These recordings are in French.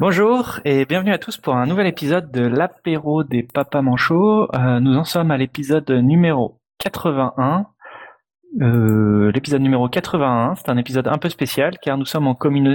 Bonjour et bienvenue à tous pour un nouvel épisode de l'apéro des papas manchots. Nous en sommes à l'épisode numéro 81. L'épisode numéro 81, c'est un épisode un peu spécial car nous sommes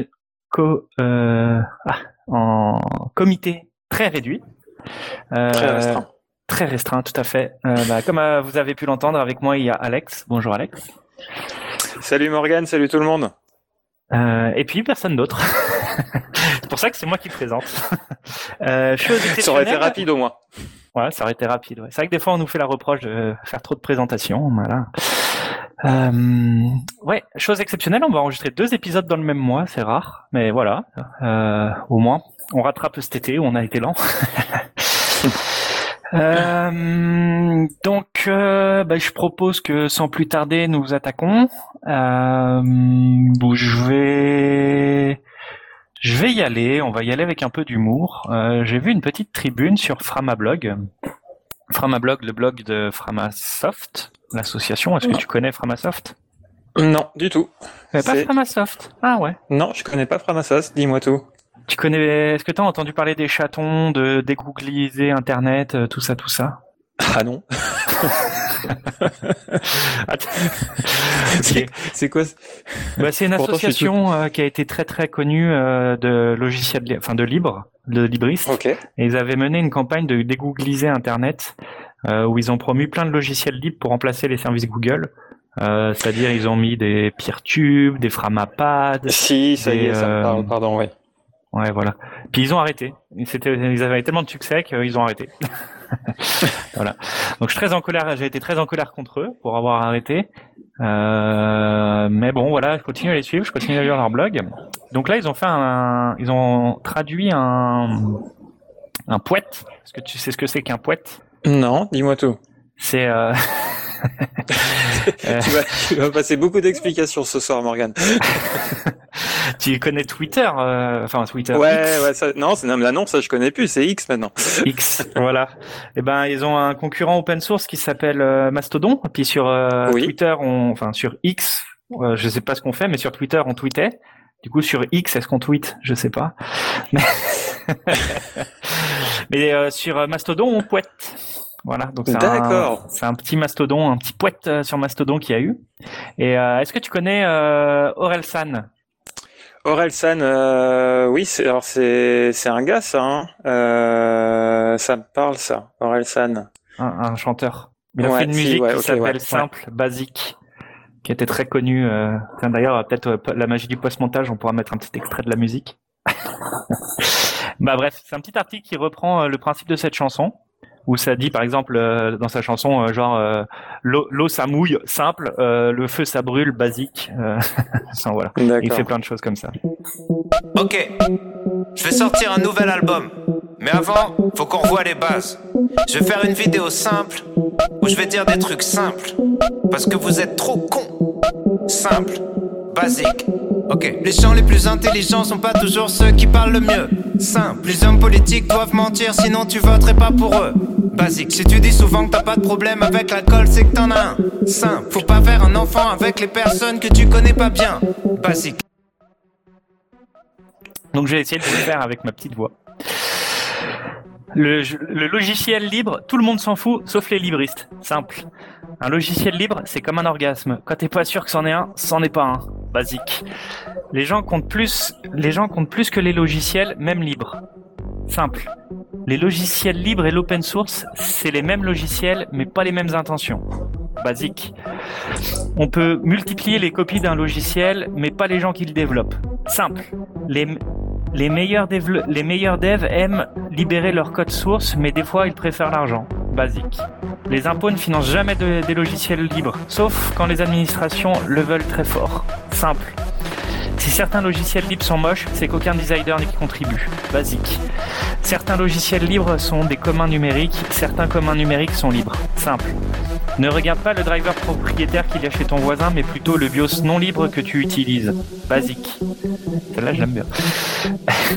en comité très réduit. Très restreint. Très restreint, tout à fait. Comme vous avez pu l'entendre, avec moi il y a Alex. Bonjour Alex. Salut Morgane, salut tout le monde. Et puis personne d'autre. C'est pour ça que c'est moi qui présente. Ça aurait été rapide au moins. Ouais, ça aurait été rapide. Ouais. C'est vrai que des fois on nous fait la reproche de faire trop de présentations. Voilà. Ouais, chose exceptionnelle, on va enregistrer 2 épisodes dans le même mois, c'est rare, mais voilà. Au moins, on rattrape cet été où on a été lent. Donc, je propose que sans plus tarder, nous attaquons. Je vais y aller. On va y aller avec un peu d'humour. J'ai vu une petite tribune sur Framablog. Framablog, le blog de Framasoft, l'association. Est-ce que tu connais Framasoft ? Non, du tout. Pas Framasoft. Ah ouais. Non, je connais pas Framasoft. Dis-moi tout. Tu connais ? Est-ce que tu as entendu parler des chatons, de dégoogliser Internet, tout ça ? Ah non. C'est quoi ? C'est une association qui a été très très connue de logiciels, de libristes. Okay. Et ils avaient mené une campagne de dégoogliser Internet où ils ont promu plein de logiciels libres pour remplacer les services Google. C'est-à-dire ils ont mis des Peertube, des Framapads. Si, ça y est, ça me parle. Pardon, ouais. Ouais, voilà. Puis ils ont arrêté. Ils avaient tellement de succès qu'ils ont arrêté. Voilà. Donc je suis très en colère. J'ai été très en colère contre eux pour avoir arrêté. Mais bon, voilà. Je continue à les suivre. Je continue à lire leur blog. Donc là, ils ont traduit un poète. Est-ce que tu sais ce que c'est qu'un poète ? Non, dis-moi tout. C'est tu vas passer beaucoup d'explications ce soir, Morgane. Tu connais Twitter, Twitter. Ouais, ça, non, ça je connais plus, c'est X maintenant. X, voilà. Et ils ont un concurrent open source qui s'appelle Mastodon. Et puis sur Twitter, sur X, je sais pas ce qu'on fait, mais sur Twitter on tweetait. Du coup sur X, est-ce qu'on tweet ? Je sais pas. Mais sur Mastodon on poète. Voilà, donc c'est un petit mastodon, un petit poète sur Mastodon qu'il y a eu. Et est-ce que tu connais Orelsan ? Orelsan, oui, c'est un gars ça. Hein. Ça me parle ça, Orelsan. Un chanteur. Il a fait une musique qui s'appelle Simple, Basique, qui était très connue. D'ailleurs, peut-être la magie du post-montage, on pourra mettre un petit extrait de la musique. Bref, c'est un petit article qui reprend le principe de cette chanson. Où ça dit par exemple dans sa chanson l'eau ça mouille, simple, le feu ça brûle, basique. Voilà. Il fait plein de choses comme ça. Ok, je vais sortir un nouvel album. Mais avant, faut qu'on revoie les bases. Je vais faire une vidéo simple où je vais dire des trucs simples. Parce que vous êtes trop cons. Simple, basique. Ok, les gens les plus intelligents sont pas toujours ceux qui parlent le mieux. Simple, les hommes politiques doivent mentir, sinon tu voterais pas pour eux. Basique, si tu dis souvent que t'as pas de problème avec l'alcool, c'est que t'en as un. Simple, faut pas faire un enfant avec les personnes que tu connais pas bien. Basique. Donc j'ai essayé de le faire avec ma petite voix. Le logiciel libre, tout le monde s'en fout, sauf les libristes. Simple. Un logiciel libre, c'est comme un orgasme. Quand t'es pas sûr que c'en est un, c'en est pas un. Basique. Les gens comptent plus que les logiciels, même libres. Simple. Les logiciels libres et l'open source, c'est les mêmes logiciels, mais pas les mêmes intentions. Basique. On peut multiplier les copies d'un logiciel, mais pas les gens qui le développent. Simple. Les meilleurs devs aiment libérer leur code source, mais des fois ils préfèrent l'argent. Basique. Les impôts ne financent jamais des logiciels libres, sauf quand les administrations le veulent très fort. Simple. Si certains logiciels libres sont moches, c'est qu'aucun designer n'y contribue. Basique. Certains logiciels libres sont des communs numériques, certains communs numériques sont libres. Simple. Ne regarde pas le driver propriétaire qu'il y a chez ton voisin, mais plutôt le BIOS non libre que tu utilises. Basique. Celle-là, je l'aime bien.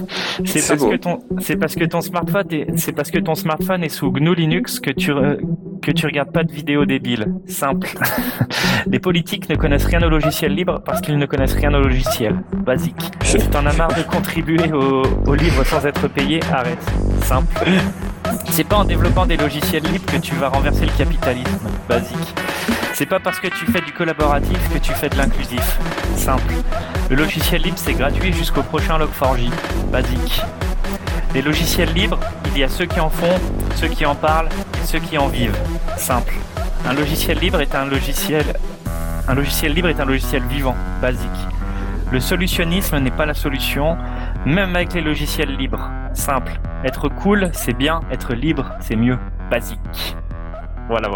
C'est parce que ton smartphone est sous GNU Linux que que tu regardes pas de vidéos débiles. Simple. Les politiques ne connaissent rien au logiciel libre parce qu'ils ne connaissent rien au logiciel. Basique. Si t'en as marre de contribuer au livre sans être payé, arrête. Simple. C'est pas en développant des logiciels libres que tu vas renverser le capitalisme. Basique. C'est pas parce que tu fais du collaboratif que tu fais de l'inclusif. Simple. Le logiciel libre, c'est gratuit jusqu'au prochain Log4j. Basique. Les logiciels libres, il y a ceux qui en font, ceux qui en parlent et ceux qui en vivent. Simple. Un logiciel libre est un logiciel vivant. Basique. Le solutionnisme n'est pas la solution, même avec les logiciels libres. Simple. Être cool, c'est bien. Être libre, c'est mieux. Basique. Voilà.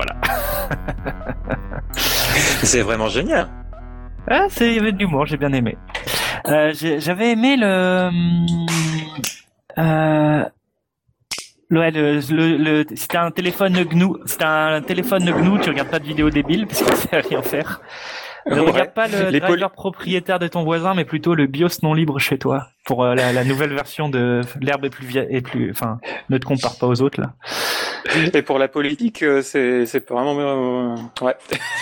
C'est vraiment génial. Ah, il y avait de l'humour, j'ai bien aimé. J'avais aimé c'était un téléphone GNU. C'était un téléphone GNU, tu regardes pas de vidéo débile parce que c'est à rien faire. Ne regarde pas le driver propriétaire de ton voisin, mais plutôt le BIOS non libre chez toi. Pour la nouvelle version de l'herbe enfin, ne te compare pas aux autres, là. Et pour la politique, c'est vraiment, ouais.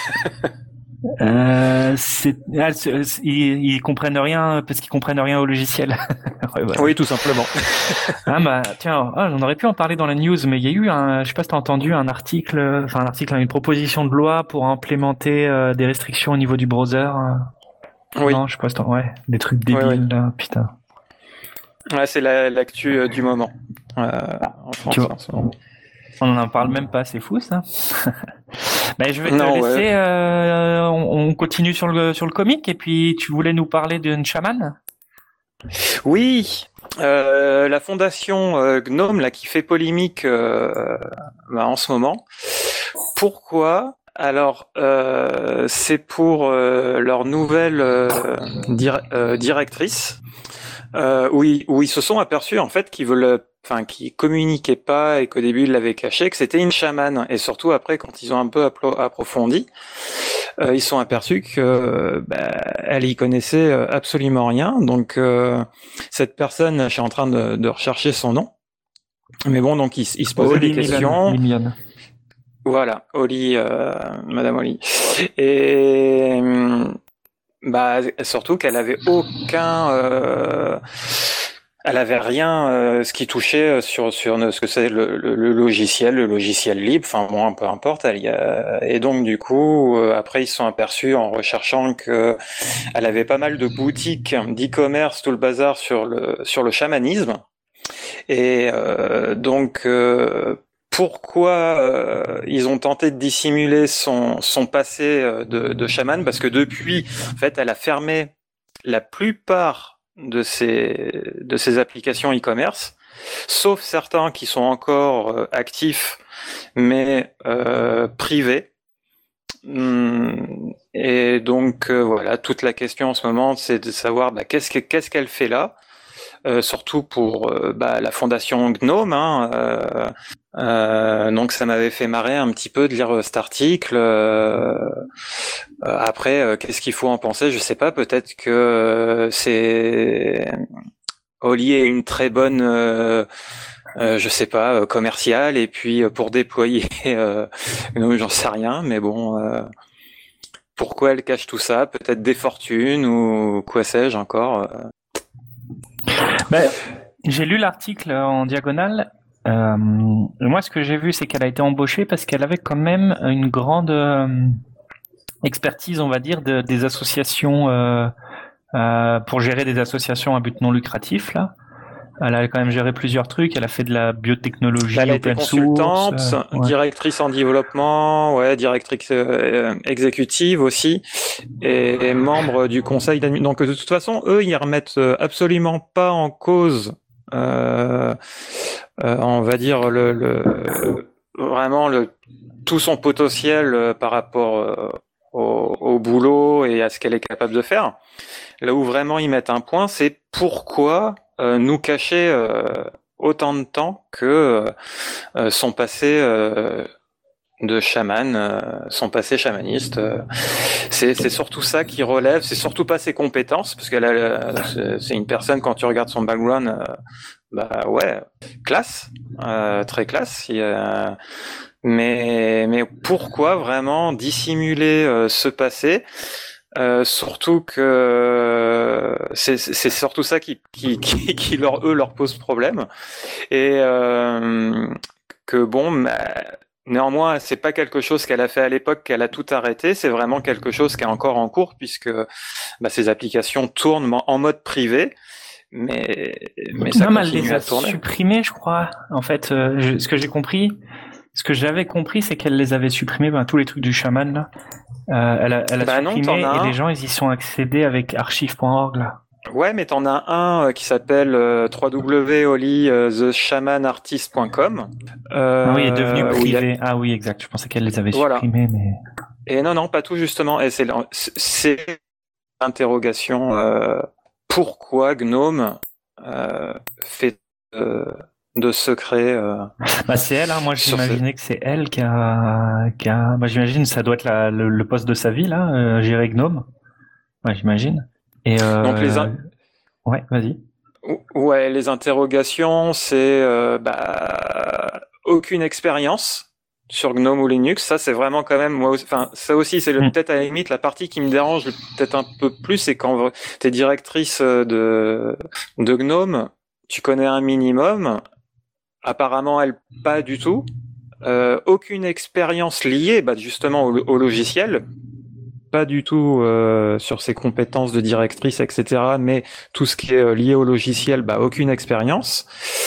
Ils comprennent rien parce qu'ils comprennent rien au logiciel. Ouais, voilà. Oui, tout simplement. Tiens, on aurait pu en parler dans la news, mais il y a eu je sais pas si t'as entendu une proposition de loi pour implémenter des restrictions au niveau du browser. Oui. Non, je sais pas si des trucs débiles, là, putain. Ouais, c'est l'actu du moment. En France, en ce moment. On n'en parle même pas, c'est fou ça. Je vais te laisser. On continue sur le comic et puis tu voulais nous parler d'une chamane. Oui, la fondation Gnome là qui fait polémique en ce moment. Pourquoi ? Alors c'est pour leur nouvelle directrice où ils se sont aperçus en fait qu'ils communiquaient pas et qu'au début ils l'avaient caché, que c'était une chamane. Et surtout après, quand ils ont un peu approfondi, ils sont aperçus que elle y connaissait absolument rien. Donc cette personne, je suis en train de rechercher son nom. Mais bon, donc ils se posaient des questions. Voilà, Oli, Madame Oli. Et surtout qu'elle avait elle avait rien ce qui touchait sur ce que c'est le logiciel libre, enfin bon, peu importe. Et donc du coup après ils se sont aperçus en recherchant que elle avait pas mal de boutiques d'e-commerce, tout le bazar sur le chamanisme. Et donc pourquoi ils ont tenté de dissimuler son passé de chaman, parce que depuis en fait elle a fermé la plupart de ces applications e-commerce, sauf certains qui sont encore actifs mais privés. Et donc voilà, toute la question en ce moment, c'est de savoir qu'est-ce qu'elle fait là, surtout pour la fondation Gnome. Donc ça m'avait fait marrer un petit peu de lire cet article. Après, qu'est-ce qu'il faut en penser ? Je sais pas. Peut-être que Oli est une très bonne, je sais pas, commerciale, et puis pour déployer, j'en sais rien. Mais bon, pourquoi elle cache tout ça ? Peut-être des fortunes ou quoi sais-je encore. J'ai lu l'article en diagonale. Moi, ce que j'ai vu, c'est qu'elle a été embauchée parce qu'elle avait quand même une grande expertise, on va dire, des associations pour gérer des associations à but non lucratif. Là, elle a quand même géré plusieurs trucs. Elle a fait de la biotechnologie, elle a été consultante, directrice en développement, directrice exécutive aussi, et membre du conseil d'administration. Donc de toute façon, eux, ils remettent absolument pas en cause. On va dire vraiment tout son potentiel par rapport au boulot et à ce qu'elle est capable de faire. Là où vraiment ils mettent un point, c'est pourquoi nous cacher autant de temps que son passé de chaman, son passé chamaniste. C'est surtout ça qui relève, c'est surtout pas ses compétences, parce c'est une personne, quand tu regardes son background, classe, très classe. Mais pourquoi vraiment dissimuler ce passé? Surtout que c'est surtout ça qui leur pose problème. Et que bon, néanmoins, c'est pas quelque chose qu'elle a fait à l'époque, qu'elle a tout arrêté. C'est vraiment quelque chose qui est encore en cours, puisque ces applications tournent en mode privé. Mais ça continue à tourner. Elle les a supprimées, je crois. En fait, ce que j'avais compris, c'est qu'elle les avait supprimés, tous les trucs du chaman là. Elle a supprimé et les gens ils y sont accédés avec archive.org là. Ouais, mais t'en as un qui s'appelle www.theshamanartist.com. Oui, est devenu privé. Ah oui, exact. Je pensais qu'elle les avait supprimés, mais. Et non, pas tout justement. Et c'est l'interrogation. Pourquoi Gnome fait de secret c'est elle, hein. Moi j'imaginais que c'est elle qui a... j'imagine ça doit être le poste de sa vie là, gérer Gnome. Ouais, j'imagine. Et donc ouais, vas-y. Ouais, les interrogations, c'est aucune expérience sur GNOME ou Linux. Ça, c'est vraiment quand même ça aussi, c'est peut-être à la limite la partie qui me dérange peut-être un peu plus, c'est quand t'es directrice de GNOME, tu connais un minimum. Apparemment, elle pas du tout. Aucune expérience liée, justement au logiciel. Pas du tout sur ses compétences de directrice, etc. Mais tout ce qui est lié au logiciel, aucune expérience.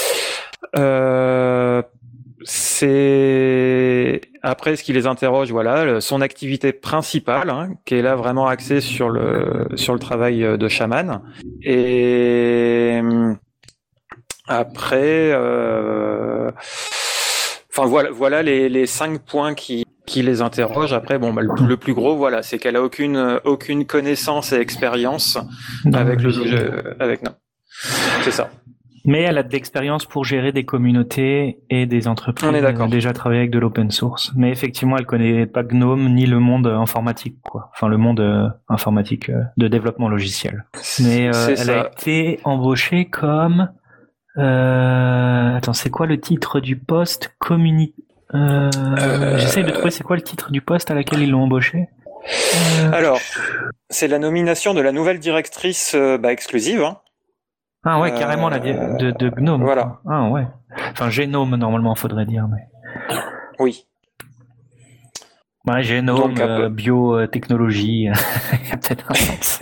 C'est après ce qui les interroge, son activité principale, qui est là vraiment axée sur le travail de chaman. Et après, voilà les 5 points qui les interrogent. Après, le plus gros, c'est qu'elle a aucune connaissance et expérience avec le jeu, non. C'est ça. Mais elle a de l'expérience pour gérer des communautés et des entreprises. On est d'accord. Elle a déjà travaillé avec de l'open source. Mais effectivement, elle connaît pas GNOME ni le monde informatique, quoi. Enfin, le monde informatique de développement logiciel. Mais elle a été embauchée comme... Attends, c'est quoi le titre du poste? J'essaye de trouver c'est quoi le titre du poste à laquelle ils l'ont embauché. Alors, c'est la nomination de la nouvelle directrice exclusive. Ah ouais, carrément de GNOME. Voilà. Ah ouais. Enfin, Genome normalement, faudrait dire, mais. Oui. Ouais, Genome, biotechnologie, il y a peut-être un sens.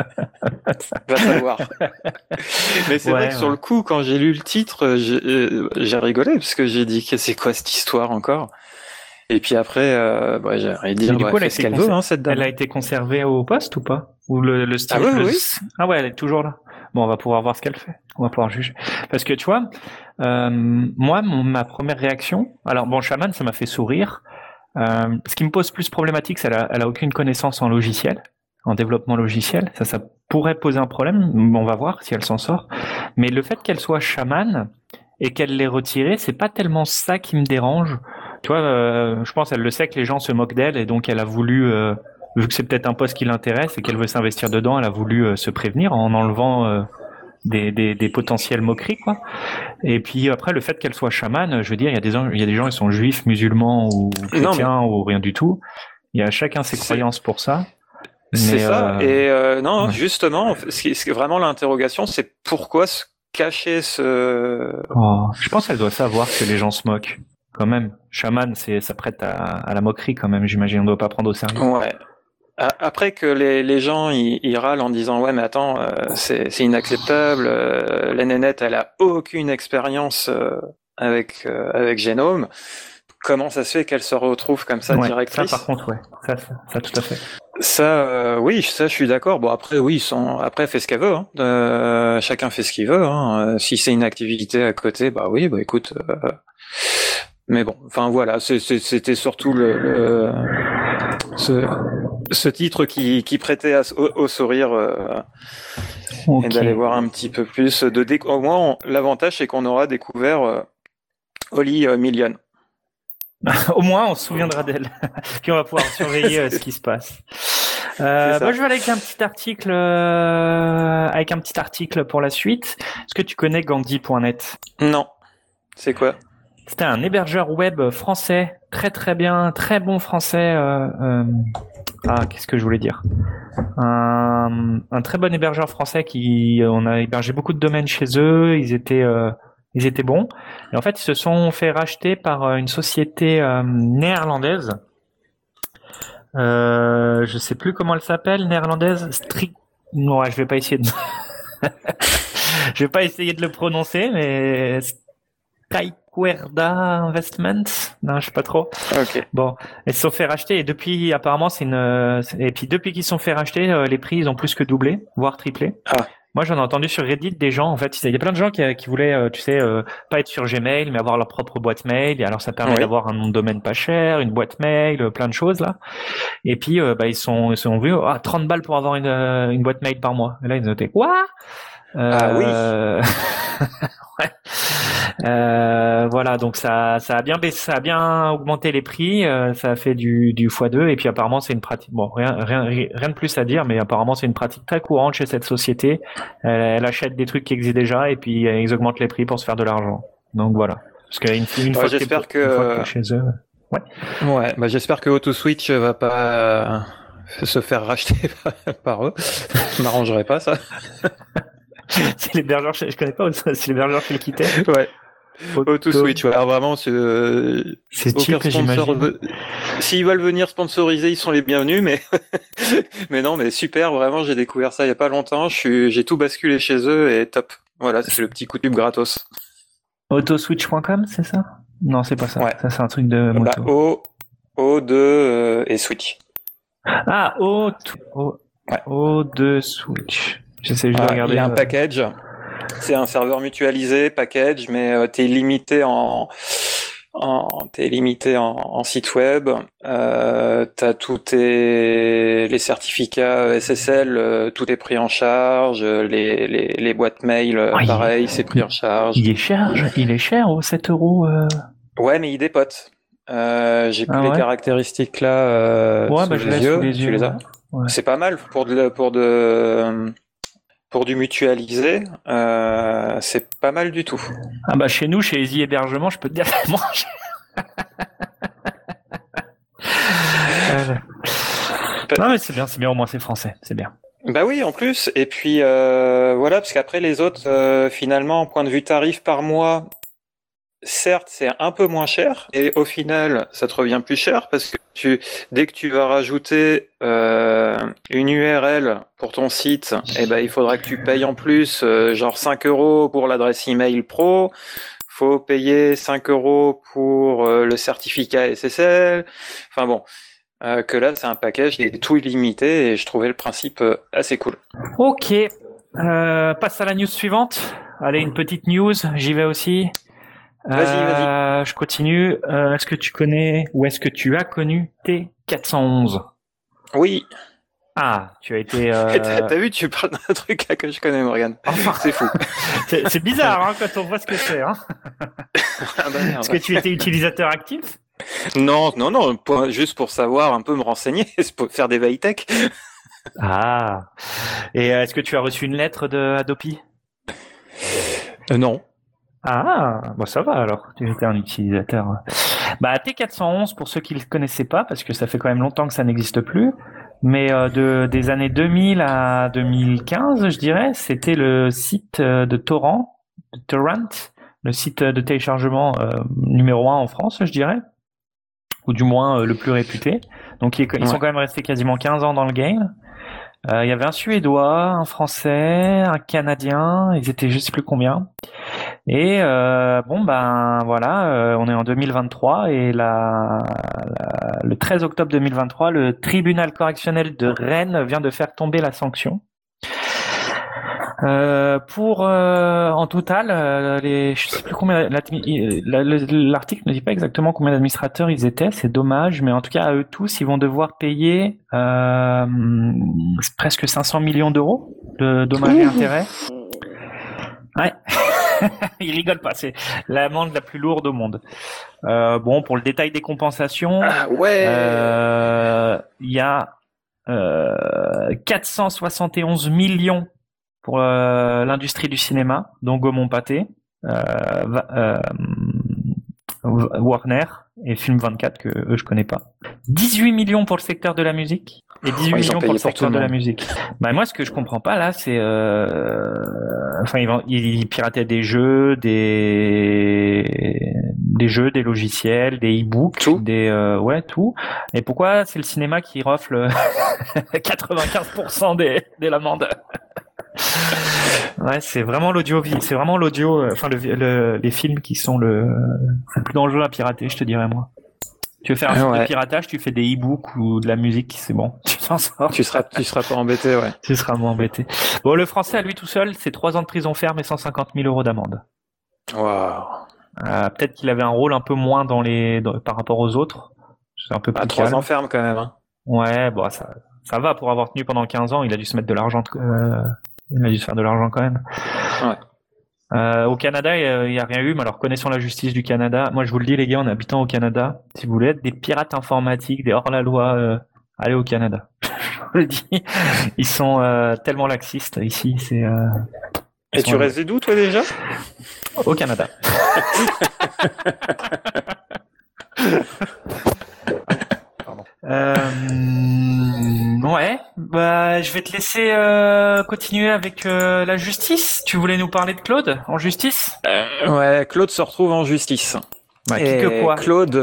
Va savoir. Mais c'est vrai que sur le coup, quand j'ai lu le titre, j'ai rigolé parce que j'ai dit que c'est quoi cette histoire encore. Et puis après, j'ai rien dit. Du coup, elle fait ce qu'elle veut, cette dame. Elle a été conservée au poste ou pas? Ou le style? Ah oui. Ah ouais, elle est toujours là. Bon, on va pouvoir voir ce qu'elle fait. On va pouvoir juger. Parce que tu vois, moi, ma première réaction, alors Shaman, ça m'a fait sourire. Ce qui me pose plus problématique, c'est qu'elle a aucune connaissance en logiciel, en développement logiciel. Ça pourrait poser un problème. On va voir si elle s'en sort. Mais le fait qu'elle soit chaman et qu'elle l'ait retirée, c'est pas tellement ça qui me dérange. Tu vois, je pense qu'elle le sait que les gens se moquent d'elle et donc elle a voulu, vu que c'est peut-être un poste qui l'intéresse et qu'elle veut s'investir dedans, elle a voulu se prévenir en enlevant des potentielles moqueries, quoi. Et puis après, le fait qu'elle soit chamane, je veux dire, il y a des gens, ils sont juifs, musulmans ou chrétiens ou rien du tout. Il y a chacun ses croyances pour ça. C'est ça. Et justement, ce qui est vraiment l'interrogation, c'est pourquoi se cacher ce... je pense qu'elle doit savoir que les gens se moquent. Quand même, chaman, ça prête à la moquerie quand même, j'imagine, on doit pas prendre au sérieux. Ouais. Après que les gens ils râlent en disant ouais mais attends c'est inacceptable, la nénette elle a aucune expérience avec Genome, comment ça se fait qu'elle se retrouve comme ça directrice? Ça par contre ça tout à fait. Ça oui, ça je suis d'accord. Bon après oui, après elle fait ce qu'elle veut, chacun fait ce qu'il veut, si c'est une activité à côté, oui, écoute, mais bon, enfin voilà, c'était surtout ce titre qui prêtait au sourire et d'aller voir un petit peu plus au moins l'avantage c'est qu'on aura découvert Holly Million. Au moins on se souviendra d'elle. Puis on va pouvoir surveiller ce qui se passe. Je vais aller avec un petit article pour la suite. Est-ce que tu connais Gandhi.net? Non. C'est quoi? C'était un hébergeur web français, très très bien, très bon français. Qu'est-ce que je voulais dire? Un très bon hébergeur français on a hébergé beaucoup de domaines chez eux. Ils étaient bons. Et en fait, ils se sont fait racheter par une société néerlandaise. Je sais plus comment elle s'appelle, néerlandaise. Non, je vais pas essayer de. Je vais pas essayer de le prononcer, mais Strykerda Investments. Non, je sais pas trop. Ok. Bon, ils se sont fait racheter et depuis, apparemment, et puis depuis qu'ils se sont fait racheter, les prix ils ont plus que doublé, voire triplé. Ah. Moi, j'en ai entendu sur Reddit des gens, en fait, il y a plein de gens qui voulaient, pas être sur Gmail, mais avoir leur propre boîte mail. Et alors, ça permet d'avoir un nom de domaine pas cher, une boîte mail, plein de choses, là. Et puis, ils sont vus, 30 balles pour avoir une boîte mail par mois. Et là, ils notaient, quoi? Oui. Ouais. Voilà, donc ça a bien baissé, ça a bien augmenté les prix, ça a fait du x2 et puis apparemment c'est une pratique. Bon, rien de plus à dire, mais apparemment c'est une pratique très courante chez cette société. Elle achète des trucs qui existent déjà et puis ils augmentent les prix pour se faire de l'argent. Donc voilà. Parce qu'une fois j'espère que t'es chez eux. Ouais. Ouais, bah j'espère que AutoSwitch va pas se faire racheter par eux. Ça m'arrangerait pas ça. C'est l'hébergeur, je connais pas, c'est l'hébergeur qui le quittait. Ouais. AutoSwitch, ouais. Alors vraiment, c'est cheap, j'imagine. S'ils veulent venir sponsoriser, ils sont les bienvenus, mais mais non, mais super, vraiment, j'ai découvert ça il y a pas longtemps, j'ai tout basculé chez eux et top. Voilà, c'est le petit coup de pub gratos. Autoswitch.com, c'est ça? Non, c'est pas ça. Ouais. Ça, c'est un truc de moto. O2 et Switch. Ah, O2 Switch. J'essaie juste de regarder. Il y a un package. C'est un serveur mutualisé, package, mais t'es limité en site web. T'as tous les certificats SSL, tout est pris en charge. Les boîtes mail, pareil, c'est pris en charge. Il est cher, 7 euros. Ouais, mais il dépote. J'ai plus les caractéristiques là. Je laisse sous les yeux. Tu les as. Ouais. C'est pas mal pour du mutualisé, c'est pas mal du tout. Ah bah chez nous, chez Easy Hébergement, je peux te dire que moi. Non mais c'est bien, au moins c'est français, c'est bien. Bah oui, en plus, et puis voilà, parce qu'après les autres, finalement, point de vue tarif par mois, certes, c'est un peu moins cher, et au final, ça te revient plus cher parce que dès que tu vas rajouter une URL pour ton site, il faudra que tu payes en plus, genre 5 € pour l'adresse email pro. Faut payer 5 € pour le certificat SSL. Enfin bon, que là, c'est un package qui est tout illimité et je trouvais le principe assez cool. Ok, passe à la news suivante. Allez, une petite news, j'y vais aussi. Vas-y. Je continue. Est-ce que tu connais ou est-ce que tu as connu T411? Oui. Ah, tu as été. T'as vu, tu parles d'un truc là que je connais, Morgane. Enfin, c'est fou. c'est bizarre quand on voit ce que c'est. Est-ce que tu étais utilisateur actif? Non, juste pour savoir un peu me renseigner, pour faire des veilles tech. Ah. Et est-ce que tu as reçu une lettre de Adopi? Non. Ah, bon ça va alors, tu étais un utilisateur. Bah T411, pour ceux qui ne le connaissaient pas, parce que ça fait quand même longtemps que ça n'existe plus, mais des années 2000 à 2015, je dirais, c'était le site de Torrent, le site de téléchargement numéro 1 en France, je dirais, ou du moins le plus réputé. Donc ils sont quand même restés quasiment 15 ans dans le game. Il y avait un Suédois, un Français, un Canadien, ils étaient je sais plus combien. Et on est en 2023 et le 13 octobre 2023, le tribunal correctionnel de Rennes vient de faire tomber la sanction. En total, je sais plus combien, l'article ne dit pas exactement combien d'administrateurs ils étaient, c'est dommage, mais en tout cas, à eux tous, ils vont devoir payer presque 500 millions d'euros de dommages et intérêts. Ouais. Il rigole pas, c'est l'amende la plus lourde au monde. Pour le détail des compensations, il y a 471 millions pour l'industrie du cinéma, dont Gaumont Pathé, Warner et Film 24 que eux je connais pas. 18 millions pour le secteur de la musique et 18 Ouais, ils ont millions payé pour le pour secteur tout de le la monde. musique. Bah moi ce que je comprends pas là c'est enfin ils pirataient des jeux, des logiciels, des e-books, Tout. ouais tout. Et pourquoi c'est le cinéma qui rofle 95% de l'amende? Ouais, c'est vraiment l'audio, enfin les films qui sont le plus dangereux à pirater, je te dirais moi. Tu veux faire un film de Ouais. piratage, tu fais des e-books ou de la musique, c'est bon, tu t'en sors. Tu seras pas embêté, ouais. Tu seras moins embêté. Bon, le français à lui tout seul, c'est 3 ans de prison ferme et 150 000 euros d'amende. Waouh. Peut-être qu'il avait un rôle un peu moins par rapport aux autres. C'est un peu plus 3 calme. ans ferme quand même. Hein. Ouais, bon, ça va pour avoir tenu pendant 15 ans. Il a dû se mettre de l'argent. Il a dû se faire de l'argent quand même. Ouais. Au Canada, il y a rien eu, mais alors connaissant la justice du Canada, moi je vous le dis les gars, en habitant au Canada, si vous voulez être des pirates informatiques, des hors-la-loi, allez au Canada. Je vous le dis, ils sont tellement laxistes ici, Et tu résides où toi déjà? Au Canada. Ouais, bah je vais te laisser continuer avec la justice. Tu voulais nous parler de Claude en justice? Ouais, Claude se retrouve en justice. Bah, qui Et que quoi? Claude,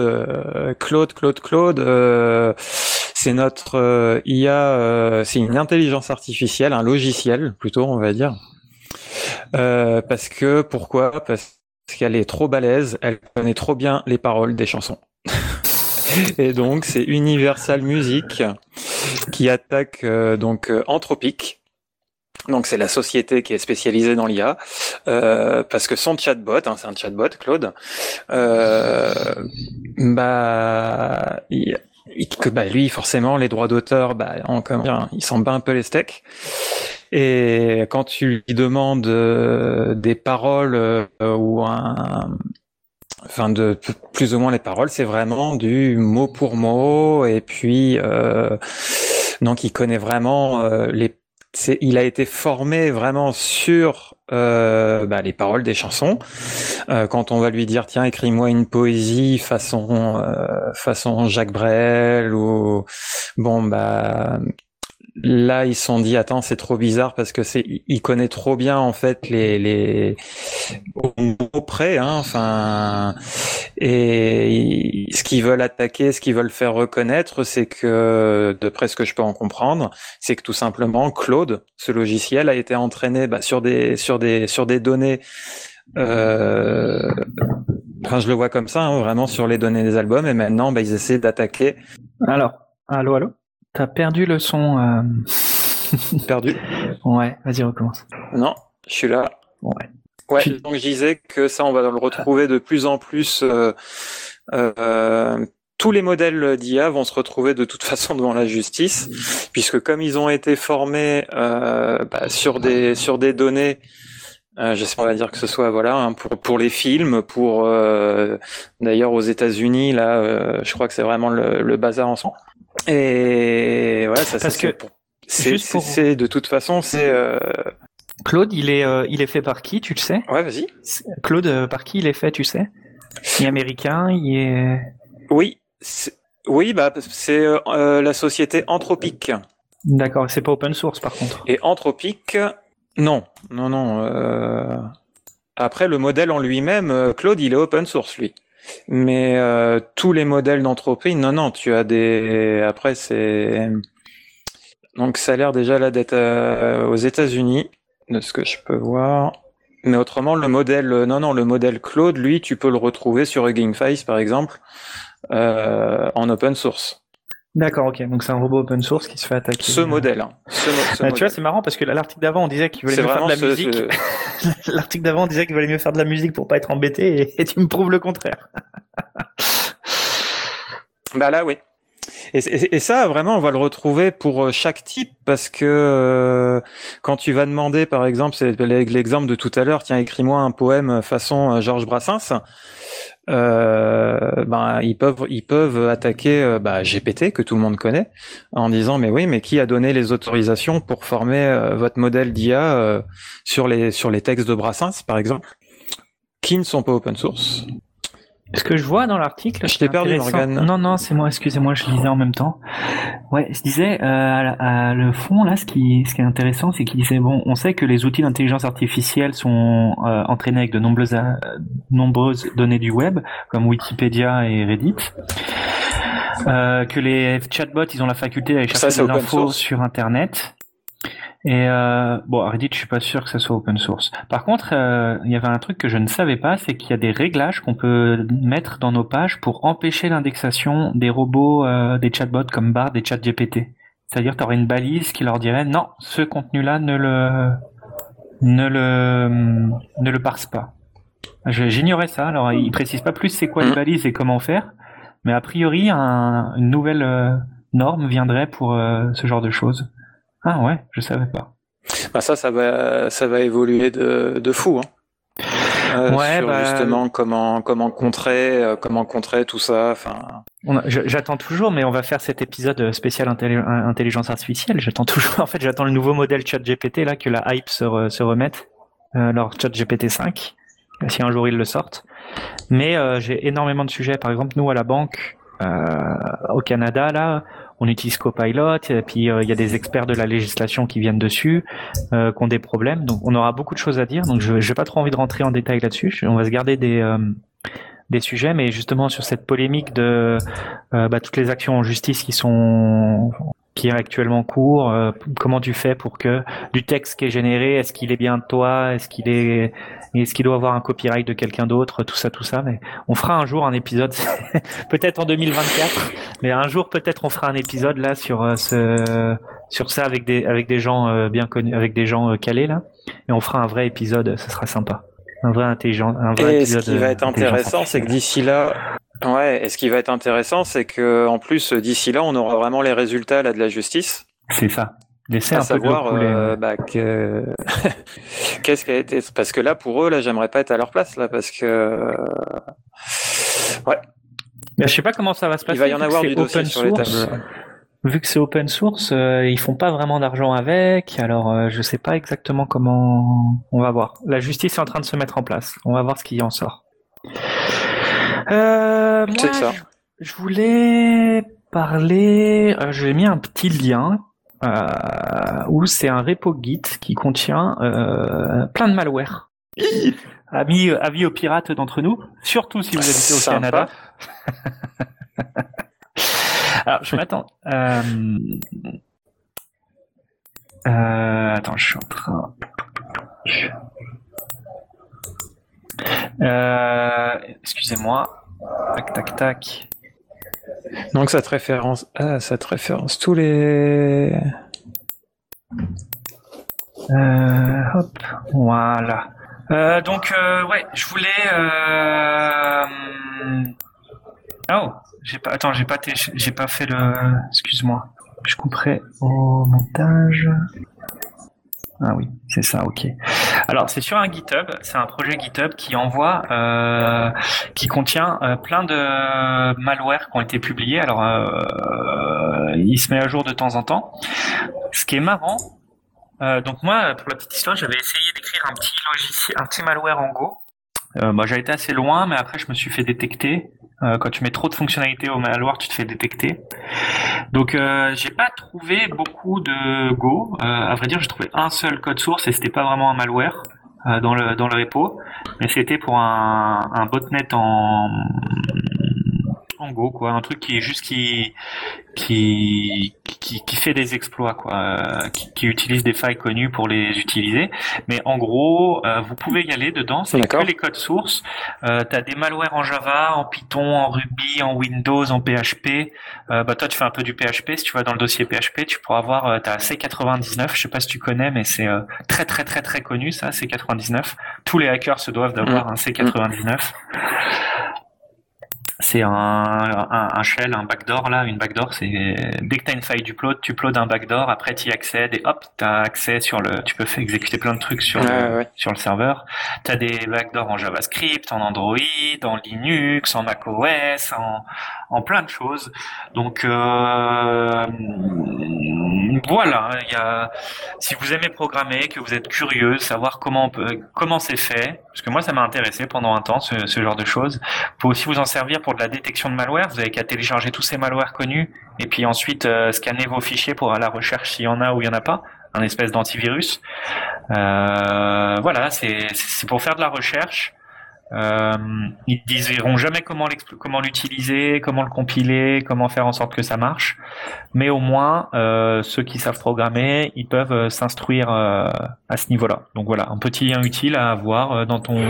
c'est notre IA, c'est une intelligence artificielle, un logiciel plutôt, on va dire. Pourquoi? Parce qu'elle est trop balèze, elle connaît trop bien les paroles des chansons. Et donc c'est Universal Music qui attaque Anthropic. Donc c'est la société qui est spécialisée dans l'IA, parce que son chatbot, c'est un chatbot, Claude, lui forcément les droits d'auteur, il s'en bat un peu les steaks. Et quand tu lui demandes des paroles de plus ou moins les paroles, c'est vraiment du mot pour mot. Et puis donc il connaît vraiment il a été formé vraiment sur les paroles des chansons. Quand on va lui dire tiens écris-moi une poésie façon Jacques Brel ou là ils se sont dit attends c'est trop bizarre parce que il connaît trop bien en fait les au mot près et ce qu'ils veulent attaquer, ce qu'ils veulent faire reconnaître, c'est que d'après ce que je peux en comprendre, c'est que tout simplement Claude, ce logiciel a été entraîné sur des données je le vois comme ça vraiment sur les données des albums et maintenant ils essaient d'attaquer. Alors, allô. T'as perdu le son. Perdu. Ouais, vas-y, recommence. Non, je suis là. Ouais. Ouais, donc je disais que ça, on va le retrouver de plus en plus. Tous les modèles d'IA vont se retrouver de toute façon devant la justice, puisque comme ils ont été formés sur des données, on va dire que ce soit pour les films, d'ailleurs aux États-Unis là, je crois que c'est vraiment le bazar en son. Et voilà, ça parce que c'est de toute façon c'est. Claude, il est fait par qui, tu le sais? Ouais, vas-y. Claude, par qui il est fait, tu sais? Il est américain, il est... Oui, c'est la société Anthropic. D'accord, c'est pas open source par contre. Et Anthropic, non. Après, le modèle en lui-même, Claude, il est open source, lui. Mais tous les modèles d'Anthropic, non, tu as des... Après, c'est... Donc, ça a l'air déjà là d'être aux États-Unis, de ce que je peux voir. Mais autrement, le modèle Claude, lui, tu peux le retrouver sur Hugging Face, par exemple, en open source. D'accord, ok. Donc c'est un robot open source qui se fait attaquer. Ce modèle. Tu vois, c'est marrant parce que l'article d'avant, on disait qu'il valait mieux faire de la musique. L'article d'avant, on disait qu'il valait mieux faire de la musique pour pas être embêté, et tu me prouves le contraire. Bah là, oui. Et ça, vraiment, on va le retrouver pour chaque type, parce que quand tu vas demander, par exemple, c'est l'exemple de tout à l'heure, tiens, écris-moi un poème façon Georges Brassens, ils peuvent attaquer GPT, que tout le monde connaît, en disant, mais oui, mais qui a donné les autorisations pour former votre modèle d'IA sur les textes de Brassens, par exemple, qui ne sont pas open source. Ce que je vois dans l'article... Je t'ai perdu, intéressant. Morgane. Non, c'est moi, excusez-moi, je lisais en même temps. Ouais, je disais, le fond, là, ce qui est intéressant, c'est qu'il disait, bon, on sait que les outils d'intelligence artificielle sont entraînés avec de nombreuses données du web, comme Wikipédia et Reddit. Que les chatbots, ils ont la faculté d'aller chercher des infos sur Internet. Et bon, Reddit, je suis pas sûr que ça soit open source. Par contre, il y avait un truc que je ne savais pas, c'est qu'il y a des réglages qu'on peut mettre dans nos pages pour empêcher l'indexation des robots, des chatbots comme Bard et ChatGPT. C'est-à-dire, tu aurais une balise qui leur dirait non, ce contenu-là ne le parse pas. J'ignorais ça. Alors, ils précisent pas plus c'est quoi les balises et comment faire, mais a priori, une nouvelle norme viendrait pour ce genre de choses. Ah ouais, je savais pas. Bah ça va évoluer de fou. Hein. Ouais, sur justement comment contrer tout ça. Enfin. J'attends toujours, mais on va faire cet épisode spécial intelligence artificielle. J'attends toujours. En fait, j'attends le nouveau modèle ChatGPT là que la hype se remette, leur ChatGPT 5, si un jour ils le sortent. Mais j'ai énormément de sujets. Par exemple, nous à la banque au Canada là. On utilise Copilot, et puis il y a des experts de la législation qui viennent dessus, qui ont des problèmes. Donc on aura beaucoup de choses à dire. Donc je n'ai pas trop envie de rentrer en détail là-dessus. On va se garder des sujets, mais justement sur cette polémique de toutes les actions en justice qui est actuellement en cours. Comment tu fais pour que du texte qui est généré, est-ce qu'il est bien de toi, est-ce qu'il doit avoir un copyright de quelqu'un d'autre, tout ça. Mais on fera un jour un épisode, peut-être en 2024, mais un jour peut-être on fera un épisode là sur ça avec des gens bien connus, avec des gens calés là, et on fera un vrai épisode, ça sera sympa, un vrai épisode. Ce qui va être intéressant, c'est que d'ici là. Ouais, et ce qui va être intéressant, c'est que en plus d'ici là, on aura vraiment les résultats là de la justice. C'est ça. Laisser à savoir qu'est-ce qui a été, parce que là pour eux là, j'aimerais pas être à leur place là, parce que ouais. Mais je sais pas comment ça va se passer. Il va y en avoir du dossier sur les tables. Vu que c'est open source, ils font pas vraiment d'argent avec, alors je sais pas exactement comment. On va voir. La justice est en train de se mettre en place. On va voir ce qui en sort. Moi, je voulais parler. J'ai mis un petit lien où c'est un repo Git qui contient plein de malware. Avis aux pirates d'entre nous, surtout si vous habitez au Canada. Alors, je m'attends. Attends, je suis en train. Excusez-moi. Tac. Donc ça te référence tous les. Hop, voilà. Donc ouais, je voulais. Oh, j'ai pas fait le. Excuse-moi. Je couperai au montage. Ah oui, c'est ça, ok. Alors c'est sur un GitHub, c'est un projet GitHub qui envoie, qui contient plein de malwares qui ont été publiés. Alors il se met à jour de temps en temps. Ce qui est marrant, donc moi pour la petite histoire, j'avais essayé d'écrire un petit logiciel, un petit malware en Go. J'ai été assez loin, mais après je me suis fait détecter. Quand tu mets trop de fonctionnalités au malware, tu te fais détecter. Donc j'ai pas trouvé beaucoup de Go. À vrai dire, j'ai trouvé un seul code source et c'était pas vraiment un malware dans le repo, mais c'était pour un botnet en Go, quoi, un truc qui est juste qui fait des exploits, quoi, qui utilise des failles connues pour les utiliser. Mais en gros, vous pouvez y aller dedans, c'est que les codes sources. T'as des malwares en Java, en Python, en Ruby, en Windows, en PHP. Toi, tu fais un peu du PHP. Si tu vas dans le dossier PHP, tu pourras voir. T'as C99. Je sais pas si tu connais, mais c'est très très très très connu, ça, C99. Tous les hackers se doivent d'avoir un C99. C'est un shell, un backdoor là, une backdoor, c'est dès que t'as une faille tu uploads un backdoor, après tu y accèdes et hop, t'as accès tu peux faire exécuter plein de trucs sur le serveur. T'as des backdoors en JavaScript, en Android, en Linux, en macOS, en plein de choses. Donc voilà, si vous aimez programmer, que vous êtes curieux, savoir comment c'est fait, parce que moi ça m'a intéressé pendant un temps ce genre de choses. Vous pouvez aussi vous en servir pour de la détection de malware. Vous avez qu'à télécharger tous ces malwares connus et puis ensuite scanner vos fichiers pour la recherche s'il y en a ou il y en a pas, un espèce d'antivirus. Voilà, c'est pour faire de la recherche. Ils diront jamais comment l'utiliser, comment le compiler, comment faire en sorte que ça marche. Mais au moins, ceux qui savent programmer, ils peuvent s'instruire à ce niveau-là. Donc voilà, un petit lien utile à avoir dans ton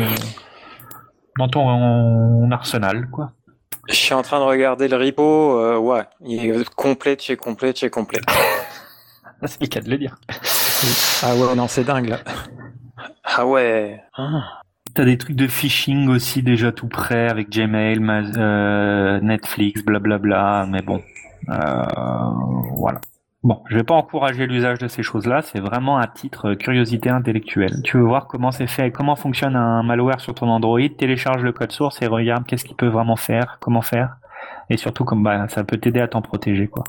arsenal, quoi. Je suis en train de regarder le repo. Ouais, il est complet de chez complet de chez complet. C'est le cas de le dire. Ah ouais, non, c'est dingue là. Ah ouais. T'as des trucs de phishing aussi déjà tout prêt avec Gmail, Netflix, blablabla, mais bon, voilà. Bon, je vais pas encourager l'usage de ces choses-là, c'est vraiment à titre curiosité intellectuelle. Tu veux voir comment c'est fait, comment fonctionne un malware sur ton Android, télécharge le code source et regarde qu'est-ce qu'il peut vraiment faire, comment faire, et surtout ça peut t'aider à t'en protéger, quoi.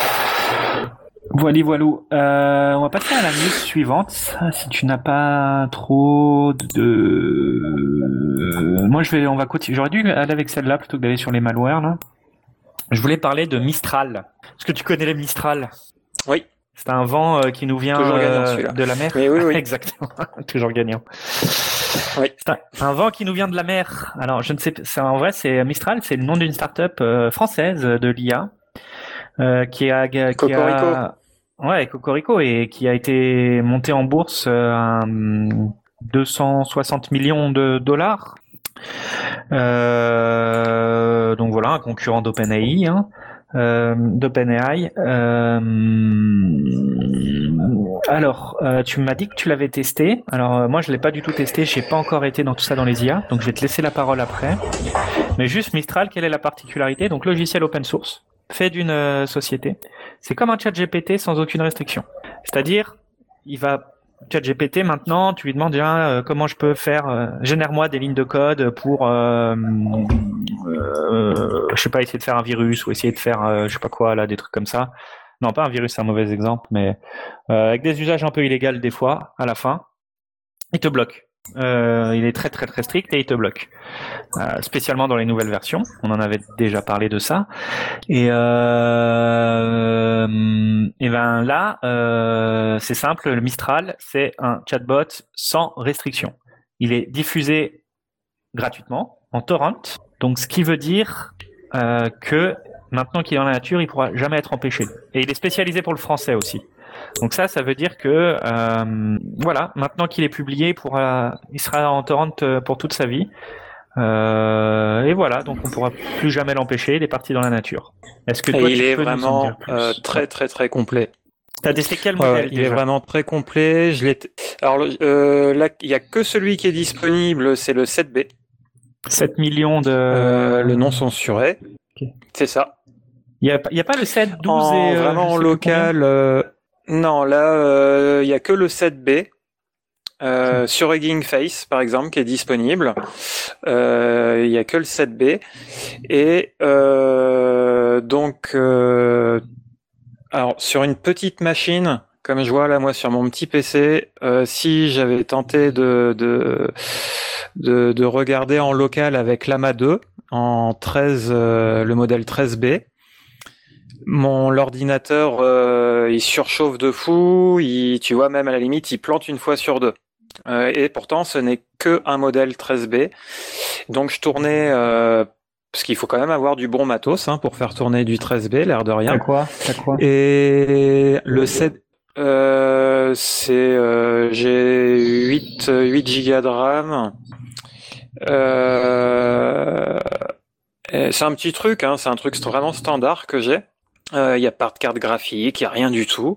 Voilou. On va passer à la news suivante. Si tu n'as pas trop de... Moi, on va continuer. J'aurais dû aller avec celle-là plutôt que d'aller sur les malwares, là. Je voulais parler de Mistral. Est-ce que tu connais les Mistral? Oui. C'est un vent qui nous vient de la mer. Oui. Exactement. Toujours gagnant. Oui. C'est un vent qui nous vient de la mer. Alors, je ne sais pas. En vrai, c'est Mistral. C'est le nom d'une start-up française de l'IA. Cocorico. Ouais, Cocorico, et qui a été monté en bourse à 260 millions de dollars. Donc voilà, un concurrent d'OpenAI. Alors, tu m'as dit que tu l'avais testé. Alors, moi, je l'ai pas du tout testé. J'ai pas encore été dans tout ça dans les IA. Donc, je vais te laisser la parole après. Mais juste Mistral, quelle est la particularité? Donc, logiciel open source, fait d'une société. C'est comme un chat GPT sans aucune restriction. C'est-à-dire, ChatGPT maintenant, tu lui demandes comment je peux faire, génère-moi des lignes de code pour, je sais pas, essayer de faire un virus ou essayer de faire, je sais pas quoi là, des trucs comme ça. Non, pas un virus, c'est un mauvais exemple, mais avec des usages un peu illégaux des fois, à la fin, il te bloque. Il est très très très strict et il te bloque. Spécialement dans les nouvelles versions. On en avait déjà parlé de ça. Et ben là, c'est simple. Le Mistral, c'est un chatbot sans restriction. Il est diffusé gratuitement en torrent. Donc, ce qui veut dire que maintenant qu'il est dans la nature, il pourra jamais être empêché. Et il est spécialisé pour le français aussi. Donc ça veut dire que voilà, maintenant qu'il est publié, il sera en torrent pour toute sa vie. Et voilà, donc on pourra plus jamais l'empêcher. Il est parti dans la nature. Est-ce que toi, il tu est peux nous en vraiment dire plus? très très très complet. T'as testé quel modèle il déjà? est vraiment très complet. Alors là, il y a que celui qui est disponible, c'est le 7B. 7 millions de... le non censuré. Okay. C'est ça. Il y a pas le 7, 12 et... vraiment en local... non, là, il y a que le 7B. Sur Hugging Face, par exemple, qui est disponible. Il y a que le 7B. Et donc... alors, sur une petite machine... Comme je vois là, moi, sur mon petit PC, si j'avais tenté de regarder en local avec Llama 2 en 13, le modèle 13B, l'ordinateur, il surchauffe de fou, tu vois, même à la limite, il plante une fois sur deux. Et pourtant, ce n'est que un modèle 13B. Donc, je tournais, parce qu'il faut quand même avoir du bon matos pour faire tourner du 13B, l'air de rien. T'as quoi Et le 7... j'ai 8 gigas de RAM. C'est un petit truc, c'est un truc vraiment standard que j'ai. Il y a pas de carte graphique, il y a rien du tout.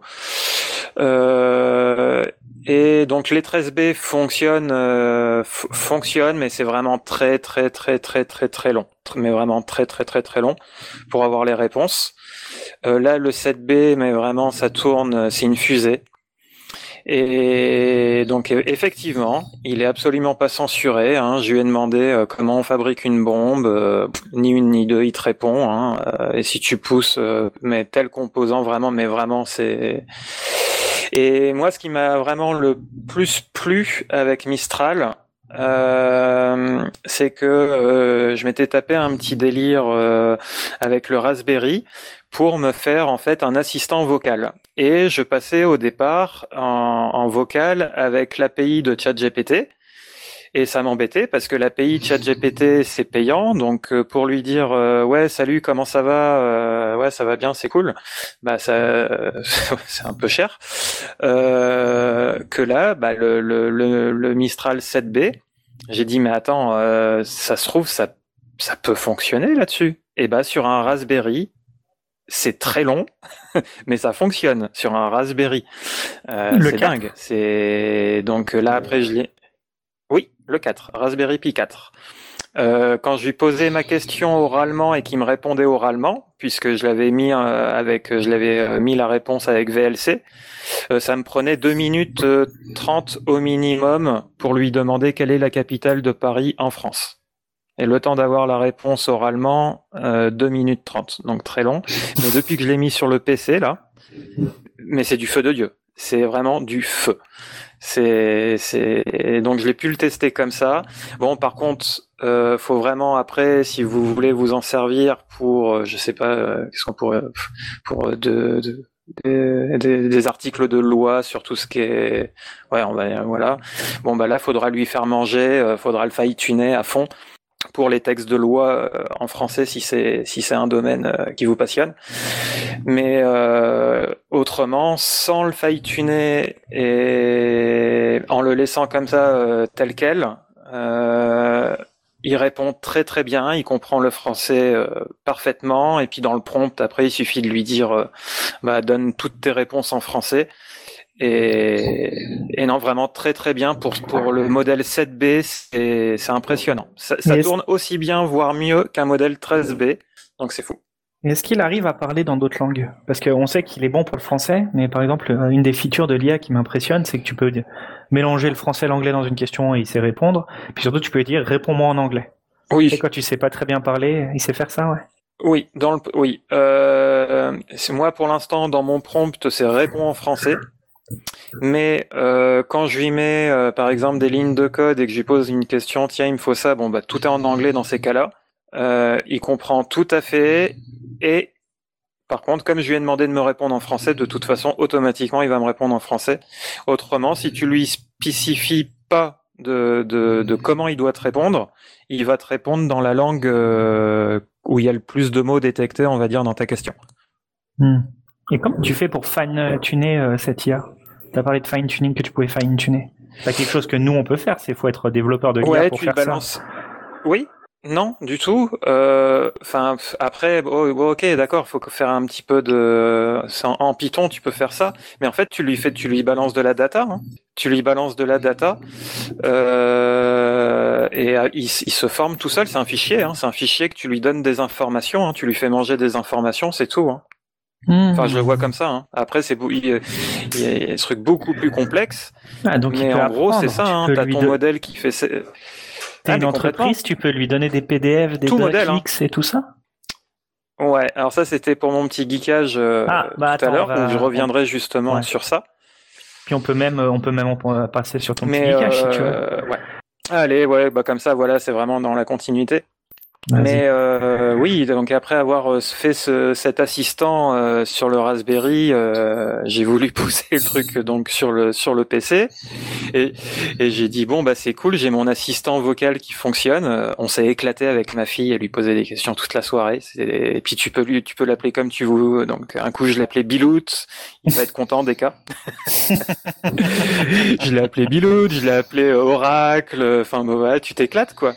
Et donc les 13B fonctionnent, mais c'est vraiment très très très très très très long. Mais vraiment très très très très long pour avoir les réponses. Là, le 7B, mais vraiment, ça tourne, c'est une fusée. Et donc effectivement, il est absolument pas censuré. Hein. Je lui ai demandé comment on fabrique une bombe, ni une ni deux, il te répond. Hein. Et si tu pousses, mais tel composant vraiment, mais vraiment c'est. Et moi, ce qui m'a vraiment le plus plu avec Mistral, c'est que je m'étais tapé un petit délire avec le Raspberry pour me faire en fait un assistant vocal. Et je passais au départ en vocal avec l'API de ChatGPT. Et ça m'embêtait parce que l'API ChatGPT c'est payant, donc pour lui dire ouais salut comment ça va, ouais ça va bien c'est cool, bah ça c'est un peu cher. Que là bah le Mistral 7B, j'ai dit mais attends ça se trouve ça peut fonctionner là-dessus. Et bah sur un Raspberry c'est très long, mais ça fonctionne sur un Raspberry. C'est dingue. C'est donc là après je l'ai. Oui, le 4, Raspberry Pi 4. Quand je lui posais ma question oralement et qu'il me répondait oralement, puisque je l'avais mis mis la réponse avec VLC, ça me prenait 2 minutes 30 au minimum pour lui demander quelle est la capitale de Paris en France. Et le temps d'avoir la réponse oralement, 2 minutes 30, donc très long. Mais depuis que je l'ai mis sur le PC, là, mais c'est du feu de Dieu. C'est vraiment du feu. Donc je l'ai pu le tester comme ça. Bon, par contre, faut vraiment après, si vous voulez vous en servir pour, je sais pas, qu'est-ce qu'on pourrait, pour des articles de loi sur tout ce qui est, ouais, voilà. Bon, bah là, faudra lui faire manger, faudra le fine-tuner à fond pour les textes de loi en français si c'est un domaine qui vous passionne. Mais autrement, sans le fine-tuner et en le laissant comme ça tel quel, il répond très très bien, il comprend le français parfaitement, et puis dans le prompt après il suffit de lui dire bah donne toutes tes réponses en français. Et non, vraiment très très bien pour le modèle 7B, c'est impressionnant. Ça tourne aussi bien, voire mieux qu'un modèle 13B, donc c'est fou. Est-ce qu'il arrive à parler dans d'autres langues? Parce qu'on sait qu'il est bon pour le français, mais par exemple, une des features de l'IA qui m'impressionne, c'est que tu peux mélanger le français et l'anglais dans une question et il sait répondre. Puis surtout, tu peux lui dire réponds-moi en anglais. Oui. Et quand tu sais pas très bien parler, il sait faire ça, ouais. Oui, moi pour l'instant dans mon prompt, c'est réponds en français. Mais quand je lui mets par exemple des lignes de code et que je lui pose une question, tiens il me faut ça, bon bah tout est en anglais dans ces cas-là, il comprend tout à fait. Et par contre, comme je lui ai demandé de me répondre en français, de toute façon automatiquement il va me répondre en français. Autrement, si tu lui spécifies pas de comment il doit te répondre, il va te répondre dans la langue où il y a le plus de mots détectés, on va dire, dans ta question. Et comment tu fais pour fine-tuner cette IA? Tu as parlé de fine-tuning, que tu pouvais fine-tuner. C'est quelque chose que nous, on peut faire. Il faut être développeur de l'IA pour faire ça. Oui, non, du tout. Après, ok, d'accord, faut faire un petit peu de... En Python, tu peux faire ça. Mais en fait, tu lui balances de la data. Hein. Tu lui balances de la data. Et il se forme tout seul. C'est un fichier. Hein. C'est un fichier que tu lui donnes des informations. Hein. Tu lui fais manger des informations, c'est tout. Hein. Enfin, je le vois comme ça. Hein. Après, il y a des trucs beaucoup plus complexes. Ah, donc mais en gros, c'est ça. Hein. T'as ton modèle qui fait. T'es une entreprise, tu peux lui donner des PDF, des docx et tout ça. Ouais. Alors ça, c'était pour mon petit geekage tout à l'heure, où je reviendrai justement sur ça. Puis on peut même passer sur ton petit geekage si tu veux. Ouais. Allez, ouais, bah comme ça, voilà, c'est vraiment dans la continuité. Vas-y. Mais oui, donc après avoir fait cet assistant sur le Raspberry, j'ai voulu pousser le truc donc sur le PC et j'ai dit bon bah c'est cool, j'ai mon assistant vocal qui fonctionne. On s'est éclaté avec ma fille, elle lui posait des questions toute la soirée. Et puis tu peux l'appeler comme tu veux. Donc un coup je l'appelais Bilout, il va être content des cas. Je l'ai appelé Bilout, je l'ai appelé Oracle. Enfin bah ouais, tu t'éclates quoi.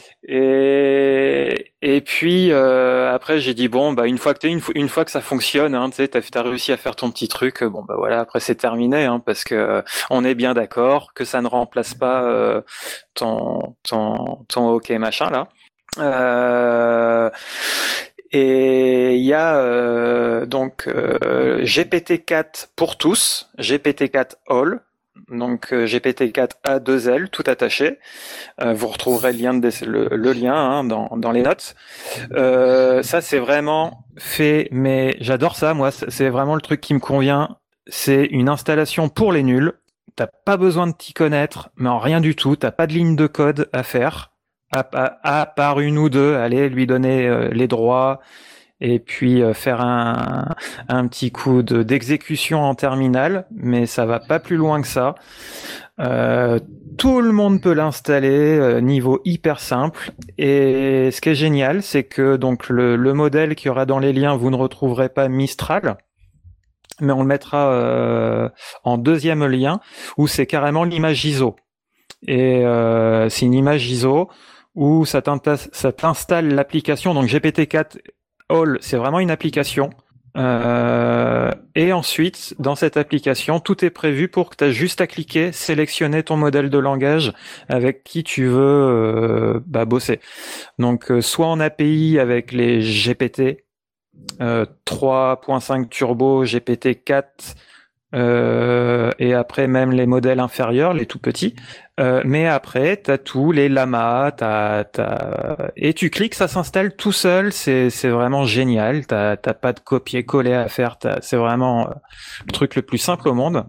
Et puis après j'ai dit bon bah une fois que ça fonctionne, hein, tu sais, t'as réussi à faire ton petit truc, bon bah voilà, après c'est terminé, hein, parce que on est bien d'accord que ça ne remplace pas ton OK machin là. Et il y a donc GPT-4 pour tous, GPT-4 All. donc GPT-4A2L, tout attaché. Vous retrouverez le lien hein, dans les notes. Ça, c'est vraiment fait, mais j'adore ça, moi. C'est vraiment le truc qui me convient. C'est une installation pour les nuls. T'as pas besoin de t'y connaître, mais en rien du tout. T'as pas de ligne de code à faire, à part une ou deux. Allez, lui donner les droits et puis faire un petit coup d'exécution en terminal, mais ça va pas plus loin que ça. Tout le monde peut l'installer, niveau hyper simple. Et ce qui est génial, c'est que donc le modèle qu'il y aura dans les liens, vous ne retrouverez pas Mistral, mais on le mettra en deuxième lien où c'est carrément l'image ISO. Et c'est une image ISO où ça t'installe l'application. Donc GPT-4 All, c'est vraiment une application. Et ensuite, dans cette application, tout est prévu pour que tu aies juste à cliquer, sélectionner ton modèle de langage avec qui tu veux bosser. Donc, soit en API avec les GPT 3.5 Turbo, GPT-4, et après même les modèles inférieurs, les tout petits. Mais après, t'as tous les Llama, et tu cliques, ça s'installe tout seul. C'est vraiment génial. T'as pas de copier-coller à faire. C'est vraiment le truc le plus simple au monde.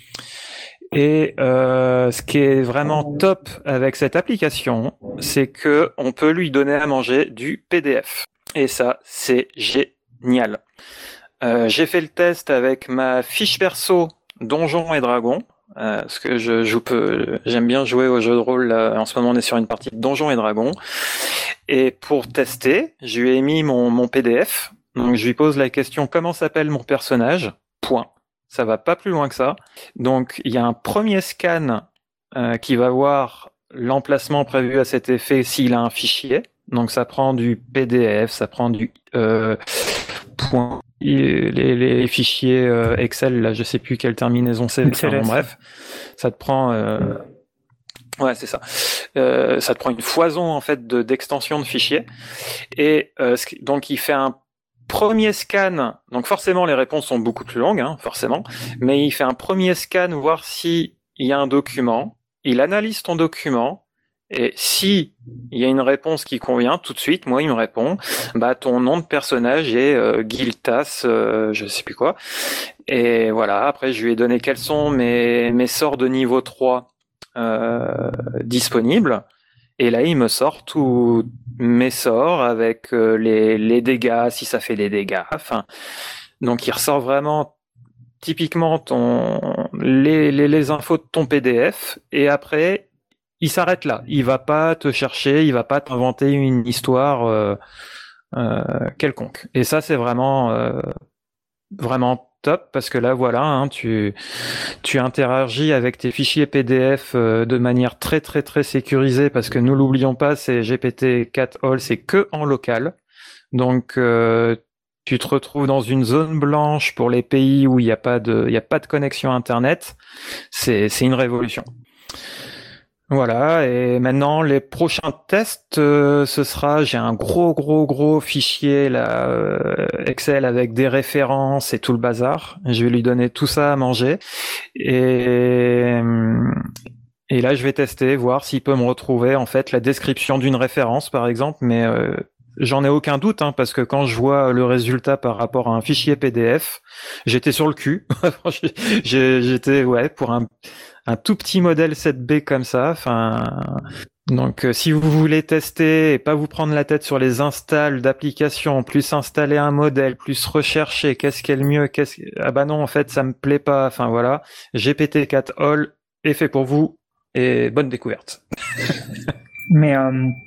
Et ce qui est vraiment top avec cette application, c'est que on peut lui donner à manger du PDF. Et ça, c'est génial. J'ai fait le test avec ma fiche perso Donjons et Dragons, parce que j'aime bien jouer au jeu de rôle. Là, en ce moment, on est sur une partie de Donjons et Dragons. Et pour tester, je lui ai mis mon PDF. Donc, je lui pose la question comment s'appelle mon personnage. Point. Ça va pas plus loin que ça. Donc, il y a un premier scan qui va voir l'emplacement prévu à cet effet s'il a un fichier. Donc, ça prend du PDF, ça prend du point. Les fichiers Excel, là, je sais plus quelle terminaison c'est. Enfin, bon, bref, ça te prend. Ouais, c'est ça. Ça te prend une foison en fait d'extensions de fichiers. Et donc, il fait un premier scan. Donc, forcément, les réponses sont beaucoup plus longues, hein, forcément. Mais il fait un premier scan, voir si il y a un document. Il analyse ton document. Et si il y a une réponse qui convient, tout de suite, moi, il me répond, ton nom de personnage est Giltas, je sais plus quoi. Et voilà, après, je lui ai donné quels sont mes sorts de niveau 3 disponibles. Et là, il me sort tous mes sorts avec les dégâts, si ça fait des dégâts. Enfin, donc, il ressort vraiment typiquement les infos de ton PDF. Et après, il s'arrête là. Il va pas te chercher, il va pas t'inventer une histoire quelconque. Et ça, c'est vraiment top parce que là, voilà, hein, tu interagis avec tes fichiers PDF de manière très très très sécurisée parce que nous l'oublions pas, c'est GPT-4 All, c'est que en local. Donc tu te retrouves dans une zone blanche pour les pays où il y a pas de connexion internet. C'est une révolution. Voilà, et maintenant les prochains tests, j'ai un gros fichier là, Excel avec des références et tout le bazar. Je vais lui donner tout ça à manger et là je vais tester, voir s'il peut me retrouver en fait la description d'une référence par exemple, mais j'en ai aucun doute hein, parce que quand je vois le résultat par rapport à un fichier PDF, j'étais sur le cul. J'étais pour un tout petit modèle 7B comme ça. Enfin, donc si vous voulez tester et pas vous prendre la tête sur les installs d'applications, plus installer un modèle, plus rechercher qu'est-ce qui est le mieux, non en fait ça me plaît pas. Enfin voilà, GPT-4 All est fait pour vous et bonne découverte. Mais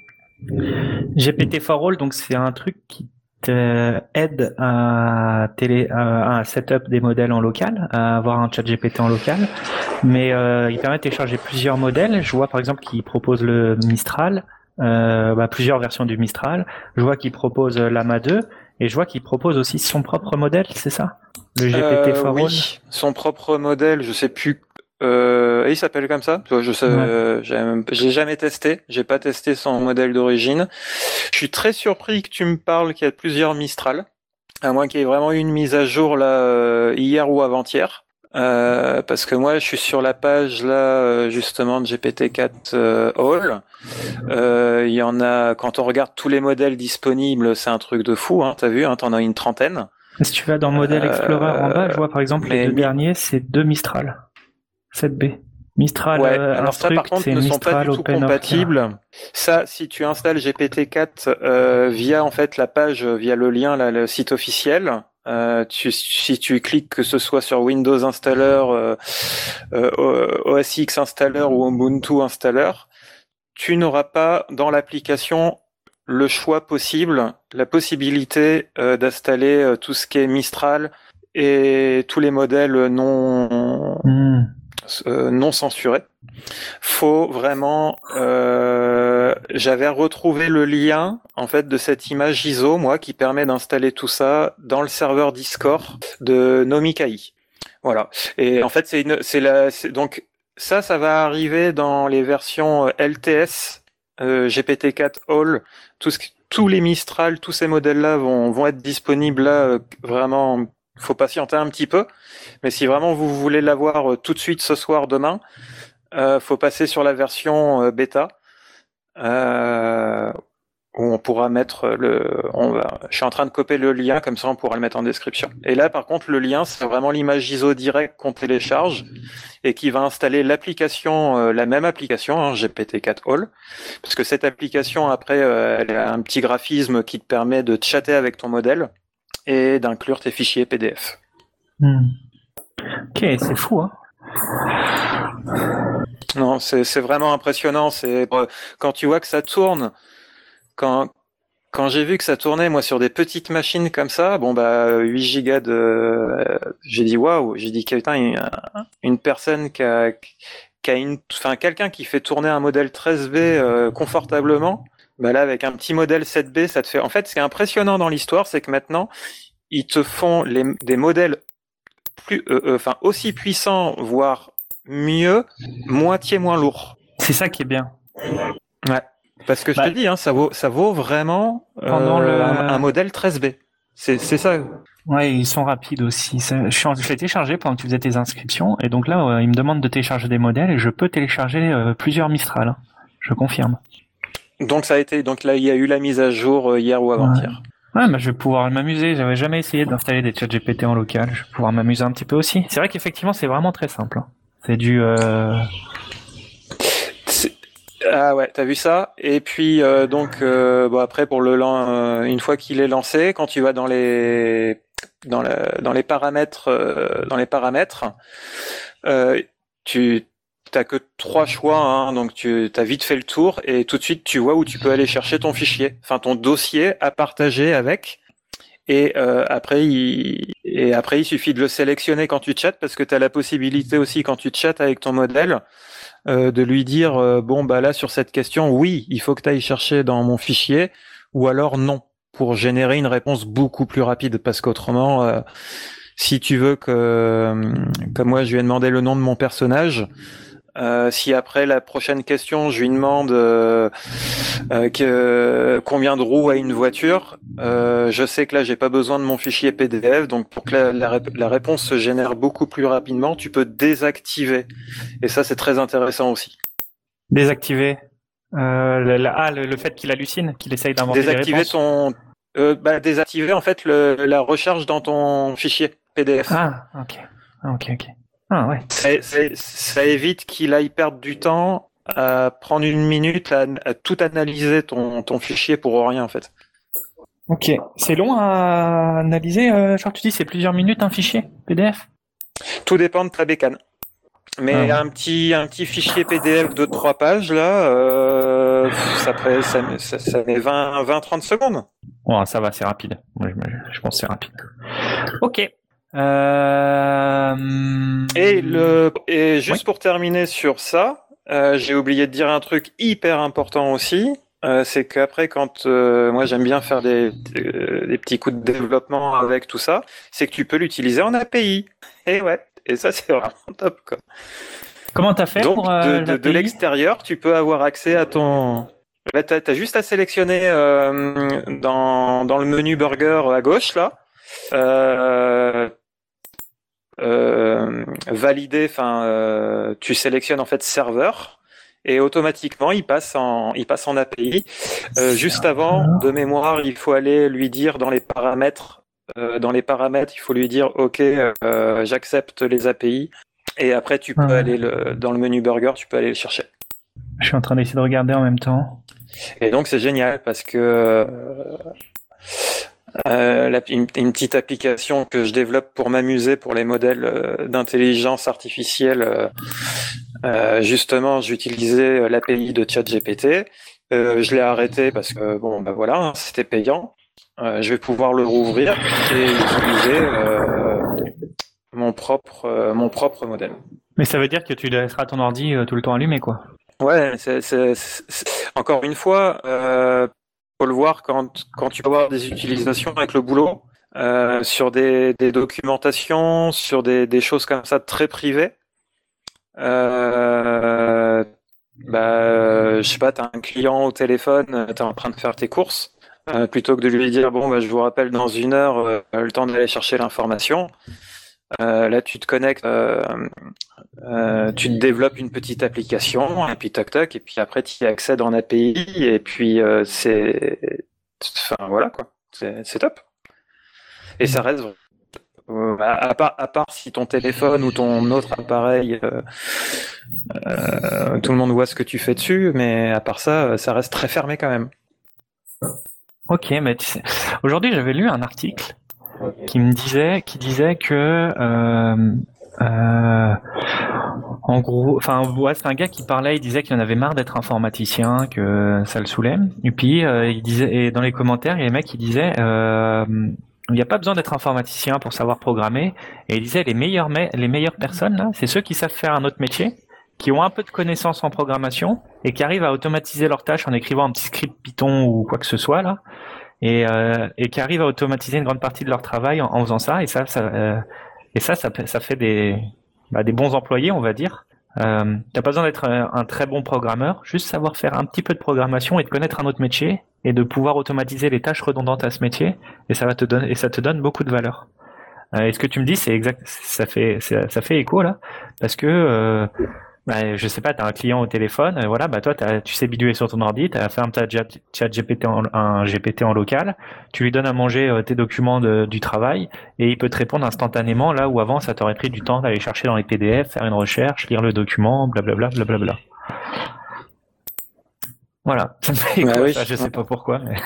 GPT-4 All, donc c'est un truc qui aide à un setup des modèles en local, à avoir un chat GPT en local, mais il permet de télécharger plusieurs modèles. Je vois par exemple qu'il propose le Mistral, plusieurs versions du Mistral. Je vois qu'il propose Llama 2 et je vois qu'il propose aussi son propre modèle, c'est ça? Le GPT-4 oui, son propre modèle, je sais plus. Il s'appelle comme ça. Je sais, j'ai jamais testé. J'ai pas testé son modèle d'origine. Je suis très surpris que tu me parles qu'il y a plusieurs Mistral, à moins qu'il y ait vraiment eu une mise à jour là hier ou avant-hier. Parce que moi, je suis sur la page là, justement, de GPT-4 All. Il y en a, quand on regarde tous les modèles disponibles, c'est un truc de fou, hein, t'as vu, hein, t'en as une trentaine. Si tu vas dans Model Explorer en bas, je vois par exemple les deux derniers, c'est 2 Mistral 7B. Mistral, ouais, alors ça par contre ne sont pas du tout compatibles. Ça, si tu installes GPT-4 via en fait la page, via le lien là, le site officiel, si tu cliques que ce soit sur Windows Installer, OS X Installer ou Ubuntu Installer, tu n'auras pas dans l'application le choix possible, la possibilité d'installer tout ce qui est Mistral et tous les modèles non censurés. Faut vraiment. J'avais retrouvé le lien en fait de cette image ISO, moi, qui permet d'installer tout ça dans le serveur Discord de Nomikai. Voilà. Et en fait, donc ça va arriver dans les versions LTS, GPT-4 All. Tous les Mistral, tous ces modèles-là vont être disponibles là. Vraiment, faut patienter un petit peu. Mais si vraiment vous voulez l'avoir tout de suite ce soir, demain, faut passer sur la version bêta. Où on pourra mettre je suis en train de copier le lien, comme ça on pourra le mettre en description. Et là, par contre, le lien, c'est vraiment l'image ISO directe qu'on télécharge et qui va installer l'application, la même application, hein, GPT-4 All, parce que cette application, après, elle a un petit graphisme qui te permet de chatter avec ton modèle et d'inclure tes fichiers PDF. Ok, c'est fou, hein. Non, c'est vraiment impressionnant. C'est quand tu vois que ça tourne. Quand j'ai vu que ça tournait, moi, sur des petites machines comme ça, 8 gigas j'ai dit waouh, j'ai dit putain, une personne quelqu'un qui fait tourner un modèle 13B confortablement, là, avec un petit modèle 7B, ça te fait. En fait, ce qui est impressionnant dans l'histoire, c'est que maintenant, ils te font des modèles aussi puissants, voire mieux, moitié moins lourds. C'est ça qui est bien. Ouais. Parce que je te dis, hein, ça vaut vraiment un modèle 13B. C'est ça. Ouais, ils sont rapides aussi. Je l'ai téléchargé pendant que tu faisais tes inscriptions, et donc là, ils me demandent de télécharger des modèles, et je peux télécharger plusieurs Mistral. Je confirme. Donc là, il y a eu la mise à jour hier ou avant-hier. Ouais, je vais pouvoir m'amuser. J'avais jamais essayé d'installer des chats GPT en local. Je vais pouvoir m'amuser un petit peu aussi. C'est vrai qu'effectivement, c'est vraiment très simple. C'est du. Ah ouais, t'as vu ça? Et puis après une fois qu'il est lancé, quand tu vas dans les paramètres, tu t'as que 3 choix, hein, donc tu as vite fait le tour et tout de suite tu vois où tu peux aller chercher ton fichier, enfin ton dossier à partager avec. Et après il suffit de le sélectionner quand tu chattes, parce que tu as la possibilité aussi quand tu chattes avec ton modèle de lui dire là sur cette question, oui, il faut que tu ailles chercher dans mon fichier, ou alors non, pour générer une réponse beaucoup plus rapide, parce qu'autrement si tu veux comme moi je lui ai demandé le nom de mon personnage, si après la prochaine question je lui demande combien de roues a une voiture, je sais que là j'ai pas besoin de mon fichier PDF, donc pour que la réponse se génère beaucoup plus rapidement, tu peux désactiver, et ça c'est très intéressant aussi. Désactiver le fait qu'il hallucine, qu'il essaye d'inventer des réponses. Désactiver en fait la recharge dans ton fichier PDF. Ah ok. Ah ouais. Ça évite qu'il aille perdre du temps à prendre une minute à tout analyser ton fichier pour rien en fait. Ok. C'est long à analyser, genre tu dis c'est plusieurs minutes un fichier PDF? Tout dépend de ta bécane. Mais un petit fichier PDF de 3 pages là, ça met 20-30 secondes. Oh, ça va, c'est rapide. Ouais, je pense que c'est rapide. Ok. Et juste pour terminer sur ça, j'ai oublié de dire un truc hyper important aussi. C'est qu'après, quand moi j'aime bien faire des petits coups de développement avec tout ça, c'est que tu peux l'utiliser en API. Et ça c'est vraiment top quoi. Comment t'as fait? Donc pour de l'extérieur, tu peux avoir accès à ton. T'as juste à sélectionner dans le menu burger à gauche là. valider. Enfin, tu sélectionnes en fait serveur et automatiquement il passe en API. Juste avant, de mémoire, il faut aller lui dire dans les paramètres. Il faut lui dire OK, j'accepte les API. Et après, tu peux aller dans le menu burger, tu peux aller le chercher. Je suis en train d'essayer de regarder en même temps. Et donc c'est génial parce que une petite application que je développe pour m'amuser pour les modèles d'intelligence artificielle, justement j'utilisais l'API de ChatGPT. Je l'ai arrêté parce que bon bah voilà, c'était payant. Je vais pouvoir le rouvrir et utiliser mon propre modèle. Mais ça veut dire que tu laisseras ton ordi tout le temps allumé, quoi. Ouais, encore une fois, faut le voir quand tu vas avoir des utilisations avec le boulot, sur des documentations, sur des choses comme ça très privées. Je sais pas, t'as un client au téléphone, t'es en train de faire tes courses, plutôt que de lui dire bon bah je vous rappelle dans 1 heure, le temps d'aller chercher l'information. Là, tu te connectes, tu te développes une petite application, et puis toc toc, et puis après tu y accèdes en API, et puis voilà quoi, c'est top. Et ça reste à part si ton téléphone ou ton autre appareil, tout le monde voit ce que tu fais dessus, mais à part ça, ça reste très fermé quand même. Ok, mais tu sais, aujourd'hui j'avais lu un article qui disait que en gros, enfin ouais, c'est un gars qui parlait, il disait qu'il en avait marre d'être informaticien, que ça le saoulait. Et puis il disait, et dans les commentaires, il y a des mecs qui disaient il n'y a pas besoin d'être informaticien pour savoir programmer. Et il disait les meilleures personnes là, c'est ceux qui savent faire un autre métier, qui ont un peu de connaissances en programmation et qui arrivent à automatiser leurs tâches en écrivant un petit script Python ou quoi que ce soit là. Et qui arrivent à automatiser une grande partie de leur travail en faisant ça, et ça fait des bons employés, on va dire. T'as pas besoin d'être un très bon programmeur, juste savoir faire un petit peu de programmation et de connaître un autre métier et de pouvoir automatiser les tâches redondantes à ce métier, et ça te donne beaucoup de valeur. Et ce que tu me dis, c'est exact, ça fait écho là, parce que je sais pas, t'as un client au téléphone, voilà, toi tu sais bidouiller sur ton ordi, t'as fait un chat GPT en local, tu lui donnes à manger tes documents du travail et il peut te répondre instantanément là où avant ça t'aurait pris du temps d'aller chercher dans les PDF, faire une recherche, lire le document, blablabla, blablabla. Voilà, ça me fait écho, oui. Ça, je sais pas pourquoi, mais...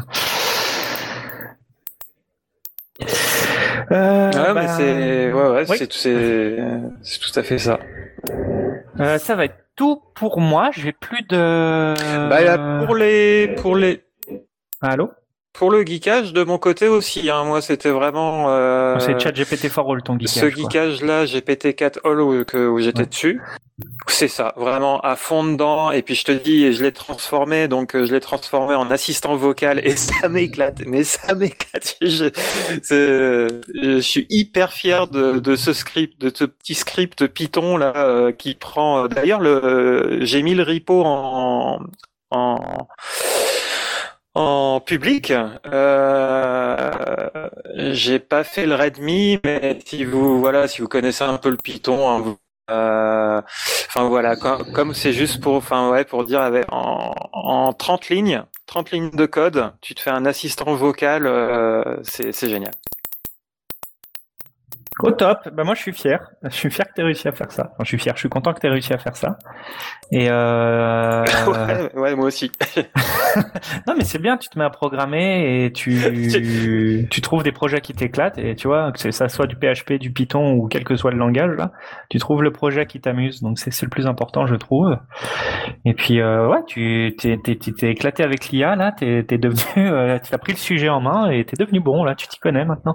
mais c'est oui. c'est tout à fait ça. Ça va être tout pour moi. J'ai plus de. Pour les. Allô. Pour le geekage de mon côté aussi, hein. Moi c'était vraiment. C'est ChatGPT for All ton geekage. Ce geekage là, GPT-4 All où j'étais dessus. C'est ça, vraiment à fond dedans. Et puis je te dis, je l'ai transformé en assistant vocal et ça m'éclate. Mais ça m'éclate. Je suis hyper fier de ce script, de ce petit script Python là qui prend. D'ailleurs, j'ai mis le repo en public. J'ai pas fait le README, mais si vous connaissez un peu le Python, hein, comme c'est juste pour dire en 30 lignes de code, tu te fais un assistant vocal, c'est génial. Au top. Moi, je suis fier. Je suis fier que tu aies réussi à faire ça. Enfin, je suis content que tu aies réussi à faire ça. Et ouais, moi aussi. Non, mais c'est bien, tu te mets à programmer et tu trouves des projets qui t'éclatent et tu vois, que ça soit du PHP, du Python ou quel que soit le langage, là, tu trouves le projet qui t'amuse. Donc, c'est le plus important, je trouve. Et puis, tu t'es éclaté avec l'IA, là, t'es devenu, tu as pris le sujet en main et t'es devenu bon, là, tu t'y connais maintenant.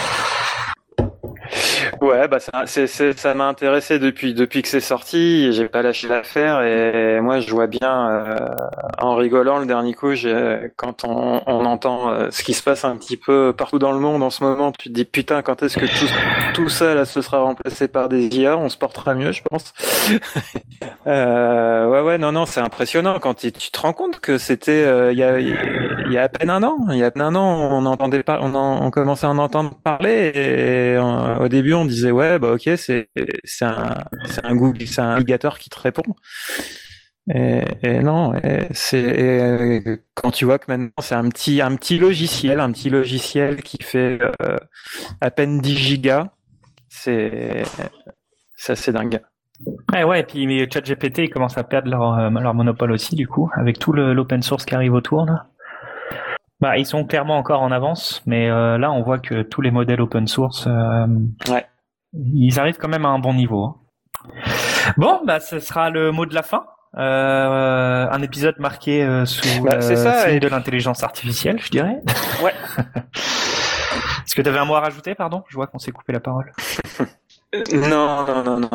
Ouais, ça m'a intéressé depuis que c'est sorti. J'ai pas lâché l'affaire et moi je vois bien en rigolant le dernier coup, quand on entend ce qui se passe un petit peu partout dans le monde en ce moment, tu te dis putain quand est-ce que tout ça, là, ce sera remplacé par des IA, on se portera mieux, je pense. Ouais, non, c'est impressionnant quand tu te rends compte que c'était il y a à peine un an. Il y a à peine un an, on commençait à en entendre parler et au début on disait ouais, bah ok, c'est un Google, c'est un navigateur qui te répond. Et non, quand tu vois que maintenant c'est un petit logiciel qui fait à peine 10 gigas, c'est assez dingue. Ouais, et puis mais ChatGPT ils commencent à perdre leur monopole aussi du coup, avec tout l'open source qui arrive autour là. Bah ils sont clairement encore en avance, mais là on voit que tous les modèles open source, Ouais. ils arrivent quand même à un bon niveau. Hein. Bon, bah ce sera le mot de la fin. Un épisode marqué sous c'est ça, signe et de l'intelligence artificielle, je dirais. Ouais. Est-ce que tu avais un mot à rajouter, pardon? Je vois qu'on s'est coupé la parole. Non.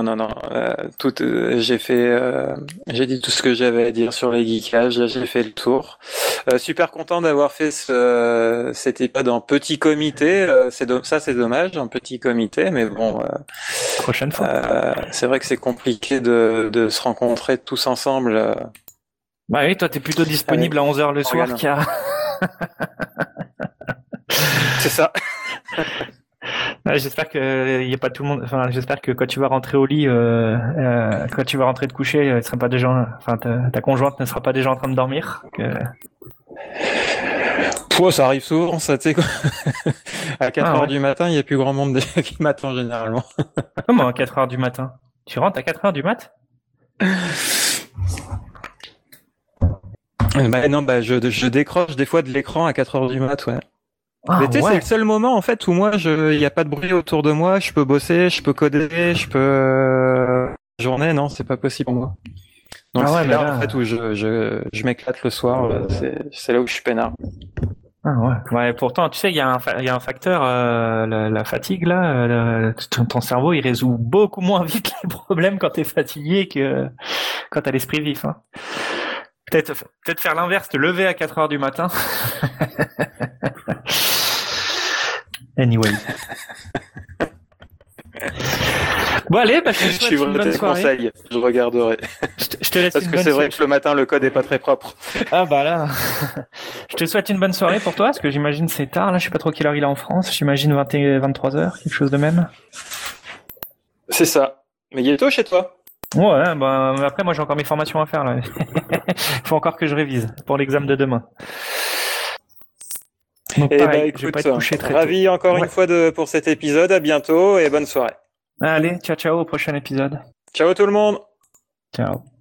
J'ai dit tout ce que j'avais à dire sur les geekages. Là, j'ai fait le tour. Super content d'avoir fait cet épisode en petit comité. Ça, c'est dommage, en petit comité, mais bon. Prochaine fois. C'est vrai que c'est compliqué de se rencontrer tous ensemble. Bah oui, toi, t'es plutôt disponible à 11h le soir qu'à... C'est ça. Ouais, j'espère que y a pas tout le monde. Enfin, j'espère que quand tu vas rentrer au lit, quand tu vas rentrer te coucher, ne sera pas déjà. Enfin, ta conjointe ne sera pas déjà en train de dormir. Ça arrive souvent, ça, tu sais quoi. À 4h du matin, il n'y a plus grand monde déjà qui m'attend généralement. Comment à 4h du matin? Tu rentres à 4h du mat? Je décroche des fois de l'écran à 4h du mat, ouais. Ah, Mais tu sais, c'est le seul moment en fait où moi, il y a pas de bruit autour de moi, je peux bosser, je peux coder, journée, non, c'est pas possible pour moi. Donc c'est là en fait où je m'éclate le soir, c'est là où je suis peinard. Ah ouais. Pourtant, tu sais, il y a un facteur, la fatigue là. Ton cerveau, il résout beaucoup moins vite les problèmes quand t'es fatigué que quand t'as l'esprit vif. Hein. Peut-être faire l'inverse, te lever à 4h du matin. Anyway. Bon allez, je suis vraiment tes conseils, je regarderai. Je te laisse parce que c'est vrai que le matin le code est pas très propre. Ah bah là, je te souhaite une bonne soirée pour toi, parce que j'imagine c'est tard là, je sais pas trop quelle heure il est en France, j'imagine 23h, quelque chose de même. C'est ça. Mais il est tôt chez toi? Ouais, bah après moi j'ai encore mes formations à faire là. Faut encore que je révise pour l'examen de demain. Donc, pareil, écoute, je vais pas être couché très ravi tôt. encore une fois pour cet épisode, à bientôt et bonne soirée. Allez, ciao au prochain épisode. Ciao tout le monde. Ciao.